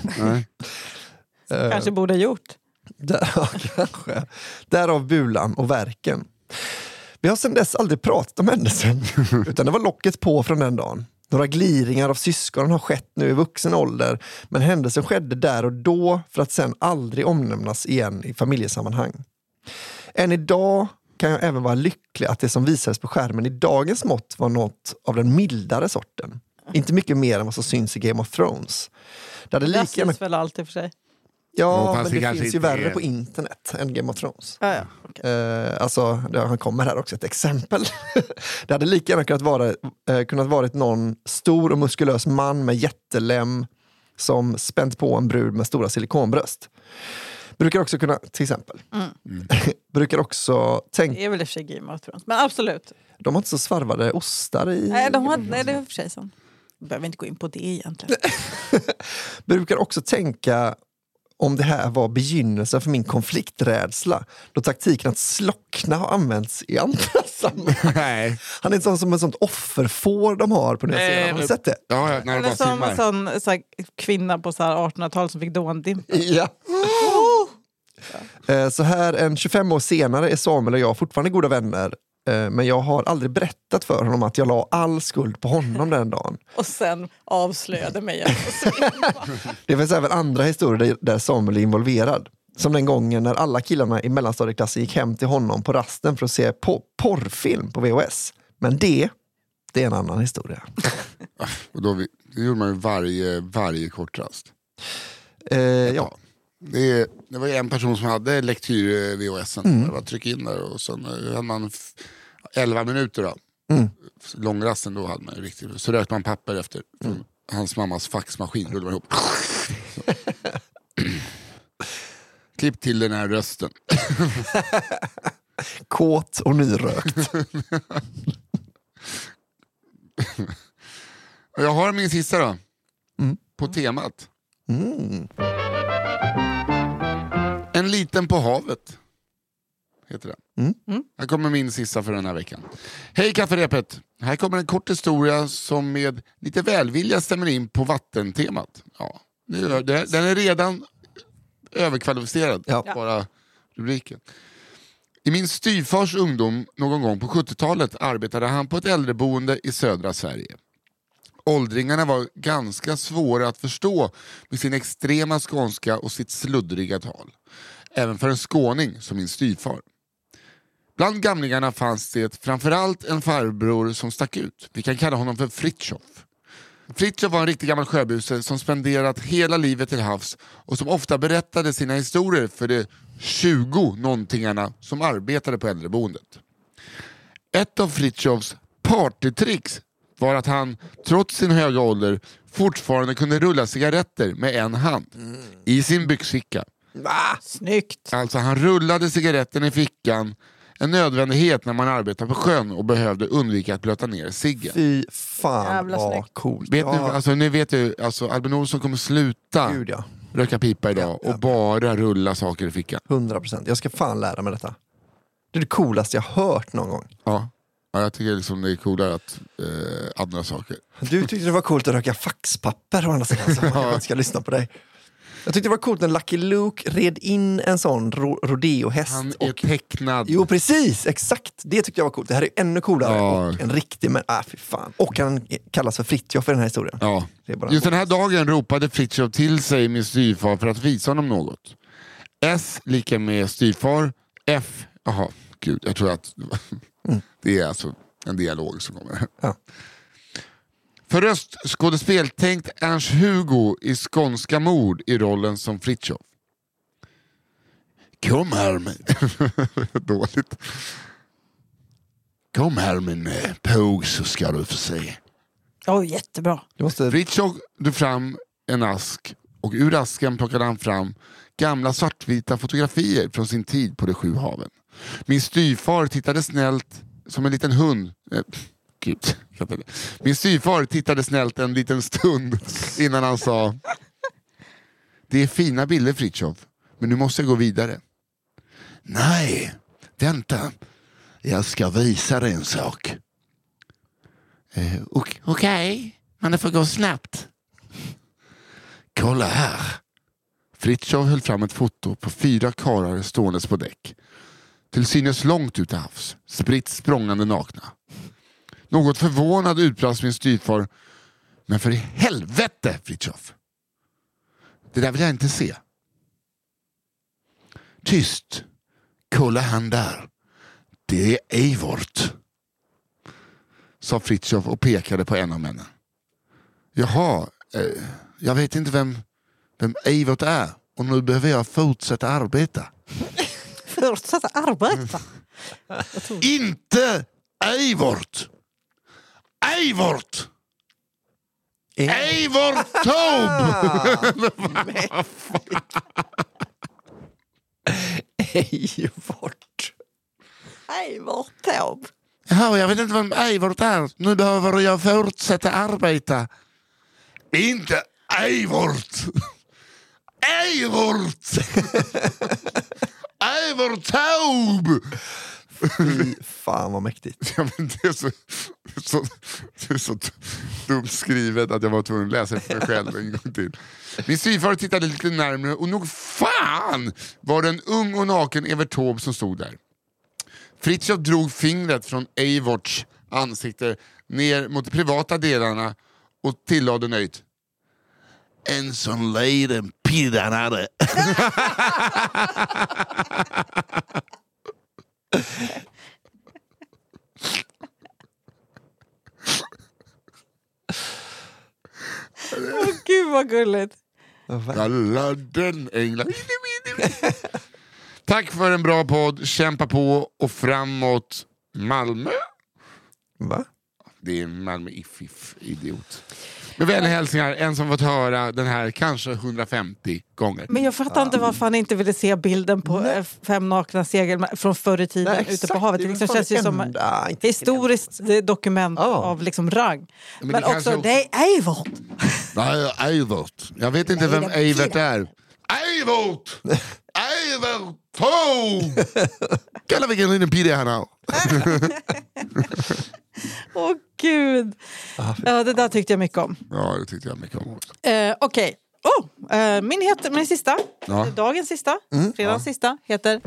[SPEAKER 3] Kanske borde ha gjort.
[SPEAKER 4] Kanske. Därav bulan och värken. Vi har sedan dess aldrig pratat om händelsen. Utan det var locket på från den dagen. Några gliringar av syskon har skett nu i vuxen ålder, men händelsen skedde där och då för att sen aldrig omnämnas igen i familjesammanhang. Än idag kan jag även vara lycklig att det som visades på skärmen i dagens mått var något av den mildare sorten. Inte mycket mer än vad som syns i Game of Thrones.
[SPEAKER 3] Det syns väl alltid för sig.
[SPEAKER 4] Ja, men det finns ju värre på internet än Game of Thrones.
[SPEAKER 3] Ja, okay.
[SPEAKER 4] Alltså, han kommer här också ett exempel. Det hade lika gärna kunnat varit någon stor och muskulös man med jättelem som spänt på en brud med stora silikonbröst. Brukar också kunna, till exempel. Brukar också tänka...
[SPEAKER 3] Det är väl i och för sig Game of Thrones, men absolut.
[SPEAKER 4] De har inte så svarvade ostar i...
[SPEAKER 3] Nej, det är för sig så. Behöver inte gå in på det egentligen.
[SPEAKER 4] Brukar också tänka om det här var begynnelsen för min konflikträdsla, då taktiken att slockna har använts i andra sammanhang.
[SPEAKER 2] Nej.
[SPEAKER 4] Han är som en sånt offerfår de har på Nya Zeeland. Har du sett det?
[SPEAKER 2] Ja, när det
[SPEAKER 3] som en sån kvinna på 1800-talet som fick dåndimp.
[SPEAKER 4] Ja. Så här en 25 år senare är Samuel och jag fortfarande goda vänner. Men jag har aldrig berättat för honom att jag la all skuld på honom den dagen.
[SPEAKER 3] Och sen avslöjade mig.
[SPEAKER 4] Det finns även andra historier där Samuel är involverad. Som den gången när alla killarna i mellanstadieklassen gick hem till honom på rasten för att se porrfilm på VHS. Men det är en annan historia.
[SPEAKER 2] Och då det gjorde man ju varje kort rast.
[SPEAKER 4] Ja.
[SPEAKER 2] Det var ju en person som hade lektyr VHSen. Det var tryck in där och sen hade man 11 minuter då. Långrasten då hade man ju riktigt. Så rökte man papper efter från hans mammas faxmaskin. Rullade man ihop. Klipp till den här rösten.
[SPEAKER 4] Kåt och nyrökt.
[SPEAKER 2] Jag har min sista då. På temat. En liten på havet. Heter det. Här kommer min sista för den här veckan. Hej kafferepet. Här kommer en kort historia som med lite välvilja stämmer in på vattentemat. Ja, den är redan överkvalificerad.
[SPEAKER 4] Ja.
[SPEAKER 2] Bara rubriken. I min styvfars ungdom någon gång på 70-talet arbetade han på ett äldreboende i södra Sverige. Åldringarna var ganska svåra att förstå med sin extrema skånska och sitt sluddriga tal. Även för en skåning som min styvfar. Bland gamlingarna fanns det framförallt en farbror som stack ut. Vi kan kalla honom för Fritjof. Fritjof var en riktig gammal sjöbuse som spenderat hela livet till havs och som ofta berättade sina historier för de 20 någontingarna som arbetade på äldreboendet. Ett av Fritjofs partytricks var att han, trots sin höga ålder, fortfarande kunde rulla cigaretter med en hand i sin byxficka.
[SPEAKER 3] Snyggt.
[SPEAKER 2] Alltså han rullade cigaretten i fickan, en nödvändighet när man arbetar på sjön och behövde undvika att blöta ner ciggen.
[SPEAKER 4] Fy fan
[SPEAKER 3] Jävla
[SPEAKER 4] vad
[SPEAKER 3] snyggt.
[SPEAKER 4] coolt.
[SPEAKER 2] Vet ni, alltså, nu vet du, alltså, Albin Olsson kommer sluta
[SPEAKER 4] Gud, ja.
[SPEAKER 2] röka pipa idag och bara rulla saker i fickan.
[SPEAKER 4] 100%. Jag ska fan lära mig detta. Det är det coolaste jag hört någon gång.
[SPEAKER 2] Ja, jag tycker liksom det är coolare att andra saker.
[SPEAKER 4] Du tyckte det var coolt att röka faxpapper å andra sidan, så jag ska lyssna på dig. Jag tyckte det var coolt när Lucky Luke red in en sån rodeohäst.
[SPEAKER 2] Han är tecknad.
[SPEAKER 4] Jo, precis, exakt. Det tyckte jag var coolt. Det här är ännu coolare.
[SPEAKER 2] Ja.
[SPEAKER 4] Och en riktig, men fy fan. Och han kallas för Fritjof i den här historien.
[SPEAKER 2] Ja.
[SPEAKER 4] Det är bara
[SPEAKER 2] Just den här dagen ropade Fritjof till sig min styvfar för att visa honom något. S lika med styvfar. F, jaha, gud, jag tror att det är alltså en dialog som kommer.
[SPEAKER 4] Ja.
[SPEAKER 2] För röstskådespel tänkt Ernst-Hugo i Skånska mord i rollen som Fritjof. Kom här med... Dåligt. Kom här med en påg så ska du få se.
[SPEAKER 3] Jättebra.
[SPEAKER 4] Du måste...
[SPEAKER 2] Fritjof drog fram en ask och ur asken plockade han fram gamla svartvita fotografier från sin tid på de 7 haven. Min styvfar tittade snällt som en liten hund. Gud. Min styvfar tittade snällt en liten stund innan han sa: det är fina bilder Fritjof, men nu måste jag gå vidare. Nej, vänta. Jag ska visa dig en sak. Okej, men det får gå snabbt. Kolla här. Fritjof höll fram ett foto på 4 karlar ståendes på däck. Till synes långt ut i havs, spritt språngande nakna. Något förvånad utbrast min styvfar: men för i helvete Fritjof. Det där vill jag inte se. Tyst. Kolla han där. Det är Eivort, sa Fritjof och pekade på en av männen. Jaha, jag vet inte vem Eivort är och nu behöver jag fortsätta arbeta.
[SPEAKER 3] Fortsätta arbeta?
[SPEAKER 2] Inte Eivort! Eivort! Eivort Taube!
[SPEAKER 4] Eivort.
[SPEAKER 3] Eivort Taube.
[SPEAKER 2] Ja, jag vet inte vem Eivort är. Nu behöver jag fortsätta arbeta. Inte Eivort! Eivort! Eivort Taube!
[SPEAKER 4] Fy fan vad mäktigt.
[SPEAKER 2] Ja, men det är så dumt skrivet att jag var tvungen att läsa för mig själv en gång till. Min styvfar tittade lite närmare och nog fan var det en ung och naken Evert Taube som stod där. Fritjof drog fingret från Eivorts ansikte ner mot de privata delarna och tillade nöjt: en sån liten pirrig han hade.
[SPEAKER 3] Åh gud vad gulligt.
[SPEAKER 2] Alla den änglar. Tack för en bra podd. Kämpa på och framåt Malmö.
[SPEAKER 4] Va?
[SPEAKER 2] Det är Malmö idiot. Med vänliga hälsningar, en som fått höra den här kanske 150 gånger.
[SPEAKER 3] Men jag fattar inte varför han inte ville se bilden på 5 nakna segel från förr i tiden ute på havet. Det liksom känns ju som ett historiskt dokument av liksom rang. Men också, det är Eivert.
[SPEAKER 2] Nej, Eivert. Jag vet inte vem Eivert är. Eivert! Eivert! Kalla vilken liten pirrig han har.
[SPEAKER 3] Åh gud. Ja, det där tyckte jag mycket om.
[SPEAKER 2] Ja, det tyckte jag mycket om också.
[SPEAKER 3] Okej. Min sista, dagens sista, fredagens sista, heter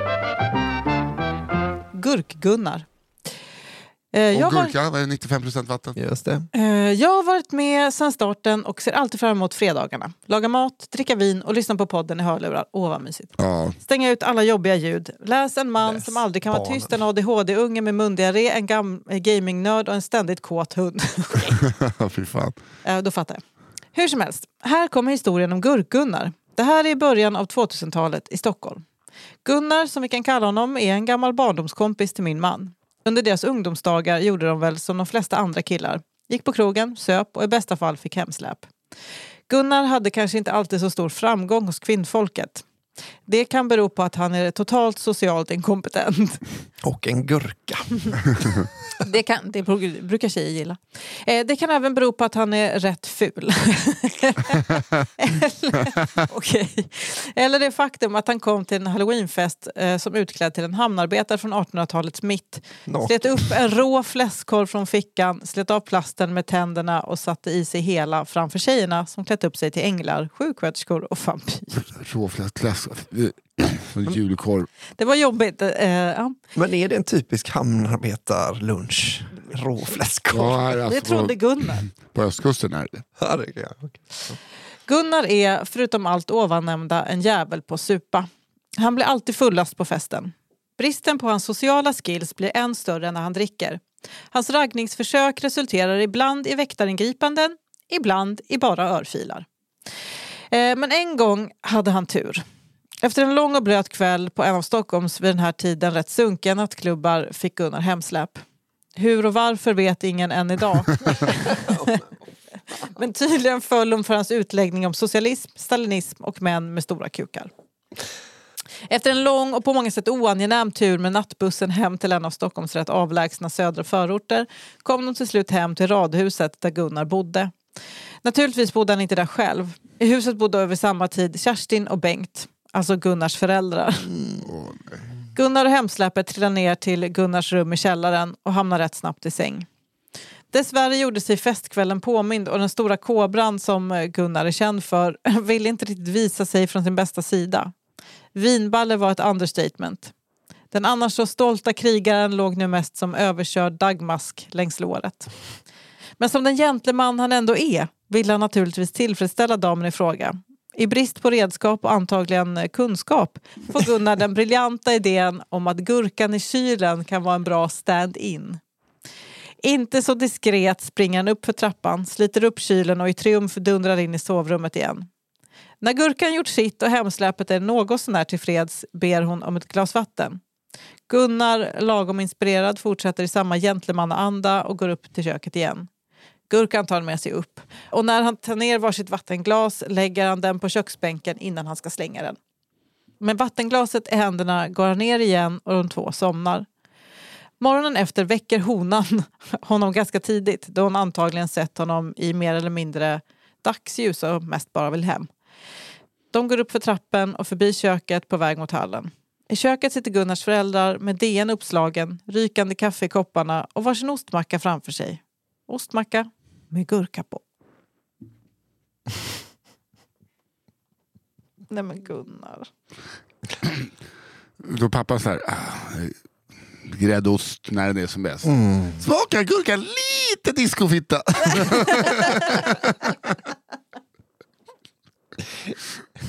[SPEAKER 3] Gurk-Gunnar.
[SPEAKER 2] Och gurka, vad är 95% vatten?
[SPEAKER 4] Just det.
[SPEAKER 3] Jag har varit med sedan starten och ser alltid fram emot fredagarna. Laga mat, dricka vin och lyssna på podden i hörlurar. Åh, vad mysigt.
[SPEAKER 2] Ja.
[SPEAKER 3] Stänga ut alla jobbiga ljud. Läs en man som aldrig kan vara tyst, en ADHD-unge med mundiarré, en gamingnörd och en ständigt kåt hund.
[SPEAKER 2] Fy fan.
[SPEAKER 3] Då fattar jag. Hur som helst, här kommer historien om Gurk-Gunnar. Det här är i början av 2000-talet i Stockholm. Gunnar, som vi kan kalla honom, är en gammal barndomskompis till min man. Under deras ungdomsdagar gjorde de väl som de flesta andra killar. Gick på krogen, söp och i bästa fall fick hemsläp. Gunnar hade kanske inte alltid så stor framgång hos kvinnfolket. Det kan bero på att han är totalt socialt inkompetent.
[SPEAKER 4] Och en gurka.
[SPEAKER 3] Det brukar tjejer gilla. Det kan även bero på att han är rätt ful. Eller det faktum att han kom till en halloweenfest som utklädd till en hamnarbetare från 1800-talets mitt. Slet upp en rå fläskkorv från fickan, slet av plasten med tänderna och satte i sig hela framför tjejerna som klätt upp sig till änglar, sjuksköterskor och vampyr.
[SPEAKER 2] Rå fläskkorv. Julkorv.
[SPEAKER 3] Det var jobbigt.
[SPEAKER 4] Men är det en typisk hamnarbetarlunch? Råfläskkorv?
[SPEAKER 2] Ja, alltså
[SPEAKER 3] det trodde Gunnar.
[SPEAKER 2] På östkusten är det.
[SPEAKER 4] Ja, det kan jag. Okay.
[SPEAKER 3] Gunnar är, förutom allt ovannämnda, en jävel på supa. Han blir alltid fullast på festen. Bristen på hans sociala skills blir än större när han dricker. Hans raggningsförsök resulterar ibland i väktaringripanden, ibland i bara örfilar. Men en gång hade han tur. Efter en lång och blöt kväll på en av Stockholms vid den här tiden rätt sunkiga nattklubbar fick Gunnar hemsläpp. Hur och varför vet ingen än idag. Men tydligen föll hon för hans utläggning om socialism, stalinism och män med stora kukar. Efter en lång och på många sätt oangenäm tur med nattbussen hem till en av Stockholms rätt avlägsna södra förorter kom de till slut hem till radhuset där Gunnar bodde. Naturligtvis bodde han inte där själv. I huset bodde över samma tid Kerstin och Bengt. Alltså Gunnars föräldrar. Gunnar och hemsläpet trillar ner till Gunnars rum i källaren och hamnar rätt snabbt i säng. Dessvärre gjorde sig festkvällen påmind och den stora kobran som Gunnar är känd för ville inte riktigt visa sig från sin bästa sida. Vinballe var ett understatement. Den annars så stolta krigaren låg nu mest som överkörd dagmask längs låret. Men som den gentleman han ändå är vill han naturligtvis tillfredsställa damen i fråga. I brist på redskap och antagligen kunskap får Gunnar den briljanta idén om att gurkan i kylen kan vara en bra stand-in. Inte så diskret springer han upp för trappan, sliter upp kylen och i triumf dundrar in i sovrummet igen. När gurkan gjort sitt och hemsläpet är något sånär tillfreds ber hon om ett glas vatten. Gunnar, lagom inspirerad, fortsätter i samma gentlemannaanda och går upp till köket igen. Gurkan tar med sig upp. Och när han tar ner varsitt vattenglas lägger han den på köksbänken innan han ska slänga den. Med vattenglaset i händerna går han ner igen och de två somnar. Morgonen efter väcker honan honom ganska tidigt då hon antagligen sett honom i mer eller mindre dagsljus och mest bara vill hem. De går upp för trappen och förbi köket på väg mot hallen. I köket sitter Gunnars föräldrar med DN uppslagen, rykande kaffe i kopparna och varsin ostmacka framför sig. Ostmacka med gurka på. Nej men Gunnar.
[SPEAKER 2] Då pappa så här, gräddost när den är som bäst. Smakar gurka lite discofitta.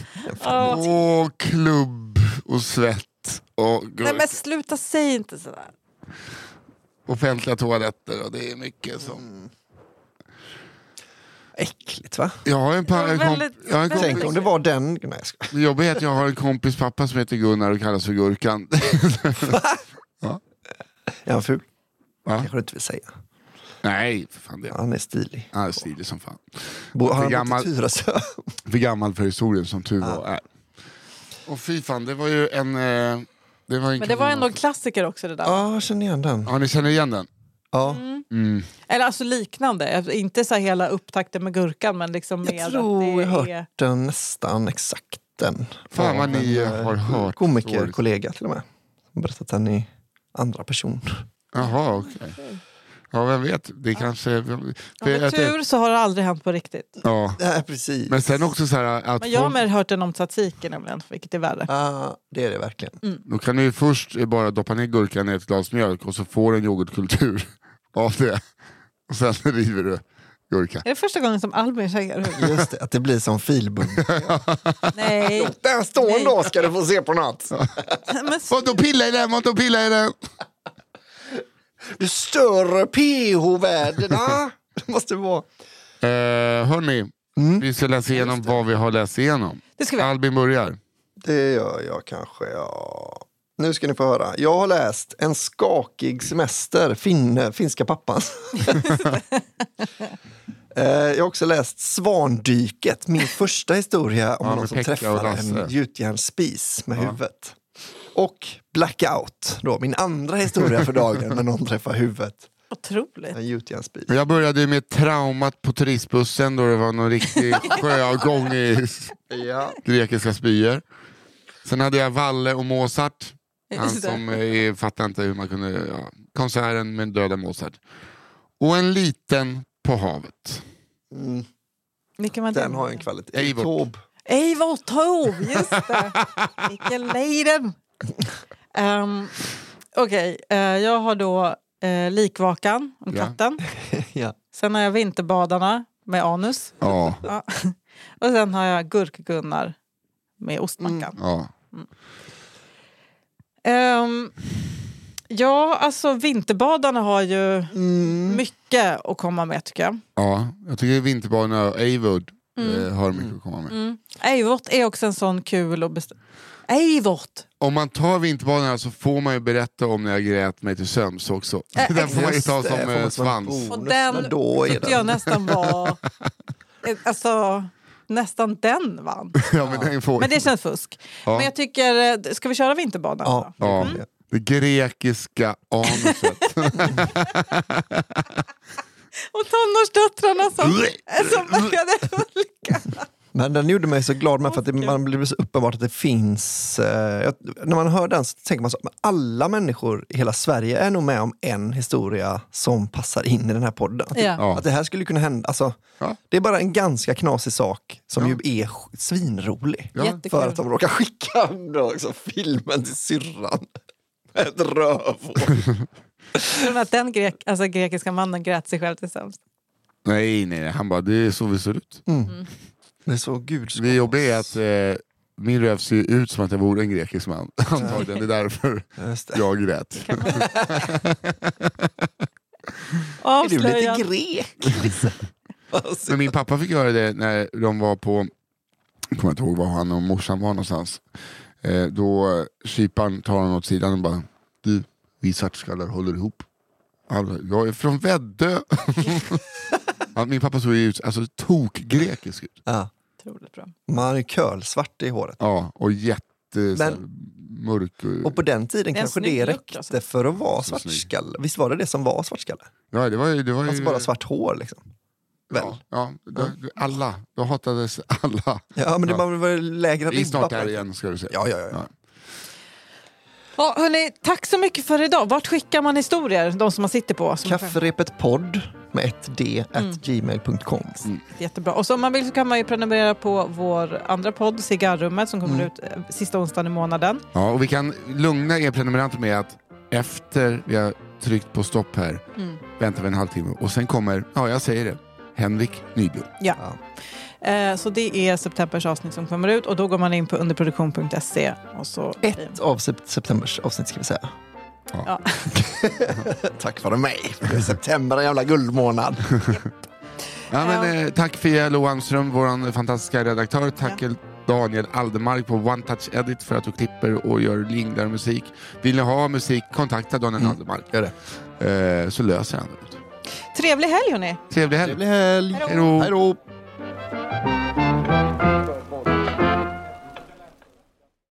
[SPEAKER 2] Åh, klubb och svett. Och
[SPEAKER 3] Nej men sluta, säg inte sådär.
[SPEAKER 2] offentliga toaletter och det är mycket som...
[SPEAKER 4] Äckligt va?
[SPEAKER 2] Jag har en kompis.
[SPEAKER 4] Tänk om det var den... Nej, jag ska...
[SPEAKER 2] Det jobbiga är att jag har en kompis pappa som heter Gunnar och kallas för Gurkan.
[SPEAKER 4] Är han ful?
[SPEAKER 2] Va?
[SPEAKER 4] Kanske du inte vill säga.
[SPEAKER 2] Nej, för fan det.
[SPEAKER 4] Han är stilig.
[SPEAKER 2] Han är stilig som fan.
[SPEAKER 4] Har han
[SPEAKER 2] gammal-
[SPEAKER 4] bott i Tyresö?
[SPEAKER 2] För gammal för historien som tur var är. Och fy fan, det var ju en... Men
[SPEAKER 3] det var ändå en klassiker också det där.
[SPEAKER 4] Ja, jag känner igen den.
[SPEAKER 2] Ja, ni känner igen den?
[SPEAKER 4] Ja.
[SPEAKER 3] Eller alltså liknande. Inte så här hela upptakten med Gurkan, men liksom med
[SPEAKER 4] Jag tror jag
[SPEAKER 3] att
[SPEAKER 4] har
[SPEAKER 3] det är...
[SPEAKER 4] hört den nästan exakt den.
[SPEAKER 2] Fan vad ni har hört.
[SPEAKER 4] Komikerkollega till och med. Som berättat den i andra person.
[SPEAKER 2] Jaha, okej. Ja, vem vet. Det kanske...
[SPEAKER 3] Med tur så har det aldrig hänt på riktigt.
[SPEAKER 2] Ja.
[SPEAKER 4] Ja, precis.
[SPEAKER 2] Men sen också så här att...
[SPEAKER 3] Men jag har mer hört den om tzatziki nämligen, vilket är värre.
[SPEAKER 4] Ja, det är det verkligen.
[SPEAKER 2] Då kan du ju först bara doppa ner gurkan i ett glas mjölk och så får du en yoghurtkultur av det. Och sen river du gurkan.
[SPEAKER 3] Är det första gången som Albin säger det?
[SPEAKER 4] Just det, att det blir som filbund.
[SPEAKER 3] Nej.
[SPEAKER 4] Den står en dag ska du få se på något.
[SPEAKER 3] Men
[SPEAKER 2] Och då pilla i den, och då pilla i den.
[SPEAKER 4] Du större pH-värdena. Det måste vara.
[SPEAKER 2] Hörni, vi ska läsa igenom vad vi har läst igenom.
[SPEAKER 3] det ska vi.
[SPEAKER 2] Albin börjar.
[SPEAKER 4] Det gör jag kanske, ja. Nu ska ni få höra. Jag har läst En skakig semester, finska pappan. Jag har också läst Svandyket, min första historia om någon som
[SPEAKER 2] Pekka
[SPEAKER 4] träffar en gjutjärnsspis med huvudet. Och Blackout, då, min andra historia för dagen när någon träffar huvudet.
[SPEAKER 3] Otroligt.
[SPEAKER 4] En gjutjärnsspis.
[SPEAKER 2] Jag började med traumat på turistbussen då det var någon riktig sjöavgång i grekiska spyor. Sen hade jag Valle och Mozart. Han som fattar inte hur man kunde... Ja, konserten med döda Mozart. Och en liten på havet.
[SPEAKER 3] Vilken var
[SPEAKER 4] Den
[SPEAKER 3] det?
[SPEAKER 4] har en kvalitet.
[SPEAKER 2] Eivor.
[SPEAKER 3] Eivor Taube, just det. Vilken leden. Okej, jag har då Likvakan om katten.
[SPEAKER 4] Ja.
[SPEAKER 3] Sen har jag Vinterbadarna med anus.
[SPEAKER 2] Ja.
[SPEAKER 3] Ja. Och sen har jag Gurk-Gunnar med ostmackan.
[SPEAKER 2] Ja.
[SPEAKER 3] Ja, alltså Vinterbadarna har ju mycket att komma med tycker jag.
[SPEAKER 2] Ja, jag tycker Vinterbadarna och Eivor har mycket att komma med.
[SPEAKER 3] Eivort är också en sån kul och Eivort!
[SPEAKER 2] Om man tar Vinterbadarna så får man ju berätta om när jag grät mig till sömns också. Den får man ju ta som svans.
[SPEAKER 3] Och den tyckte jag nästan var... Alltså, nästan den vann.
[SPEAKER 2] Ja, men
[SPEAKER 3] det känns fusk.
[SPEAKER 2] Ja.
[SPEAKER 3] Men jag tycker, ska vi köra Vinterbadarna?
[SPEAKER 4] Ja.
[SPEAKER 2] Det grekiska anuset.
[SPEAKER 3] Och tonårsdöttrarna som började hulka.
[SPEAKER 4] Men den gjorde mig så glad med för att man blir så uppenbart att det finns... när man hör den så tänker man så att alla människor i hela Sverige är nog med om en historia som passar in i den här podden. Att det här skulle kunna hända. Alltså, det är bara en ganska knasig sak som ju är svinrolig. För att de råkar skicka också filmen till syrran. Ett rövhål.
[SPEAKER 3] Att den grekiska mannen grät sig själv till sämst.
[SPEAKER 2] Nej, han bara, det är så vi ser ut.
[SPEAKER 4] Det är så gudskap.
[SPEAKER 2] Det jobbiga är att min röv ser ut som att jag vore en grekisk man. Antagligen, det är därför jag grät.
[SPEAKER 4] Är du lite grek?
[SPEAKER 2] Men min pappa fick göra det när de var på, jag kommer inte ihåg var han och morsan var någonstans. Då kyparen tar honom åt sidan och bara, du, vi svartskallar håller ihop. Jag är från Väddö. Min pappa såg ut, alltså tok-grekisk ut.
[SPEAKER 4] Ja.
[SPEAKER 3] Otroligt bra.
[SPEAKER 4] Man är kölsvart i håret.
[SPEAKER 2] Ja, och mörk.
[SPEAKER 4] Och på den tiden kanske det räckte
[SPEAKER 3] alltså.
[SPEAKER 4] för att vara svartskalle. Visst var det som var svartskalle?
[SPEAKER 2] Ja, det var ju
[SPEAKER 4] alltså bara svart hår liksom. Väl?
[SPEAKER 2] Alla. Då hatades alla.
[SPEAKER 4] Ja, men det var lägre ribba.
[SPEAKER 2] Vi är snart där igen, ska du säga.
[SPEAKER 4] Ja.
[SPEAKER 3] Ja, hörni, tack så mycket för idag. Vart skickar man historier? De som man sitter på?
[SPEAKER 4] Kafferepet podd med ett d@gmail.com.
[SPEAKER 3] Jättebra. Och så om man vill så kan man ju prenumerera på vår andra podd, Cigarrummet, som kommer ut sista onsdagen i månaden.
[SPEAKER 2] Ja, och vi kan lugna er prenumeranter med att efter vi har tryckt på stopp här väntar vi en halvtimme. Och sen kommer, jag säger det, Henrik Nyblom.
[SPEAKER 3] Ja. Så det är septembers avsnitt som kommer ut och då går man in på underproduktion.se och så...
[SPEAKER 4] Ett av septembers avsnitt ska vi säga.
[SPEAKER 3] Ja.
[SPEAKER 4] Tack för mig. Det är september, en jävla guldmånad.
[SPEAKER 2] Ja, men, tack Fia Lohanström, vår fantastiska redaktör. Tack Daniel Aldermark på One Touch Edit för att du klipper och gör linglar musik. Vill ni ha musik, kontakta Daniel Aldermark.
[SPEAKER 4] Gör
[SPEAKER 2] det. Så löser han det.
[SPEAKER 3] Trevlig helg hörni.
[SPEAKER 2] Trevlig helg.
[SPEAKER 4] Trevlig helg.
[SPEAKER 2] Hej då.
[SPEAKER 4] Hej då.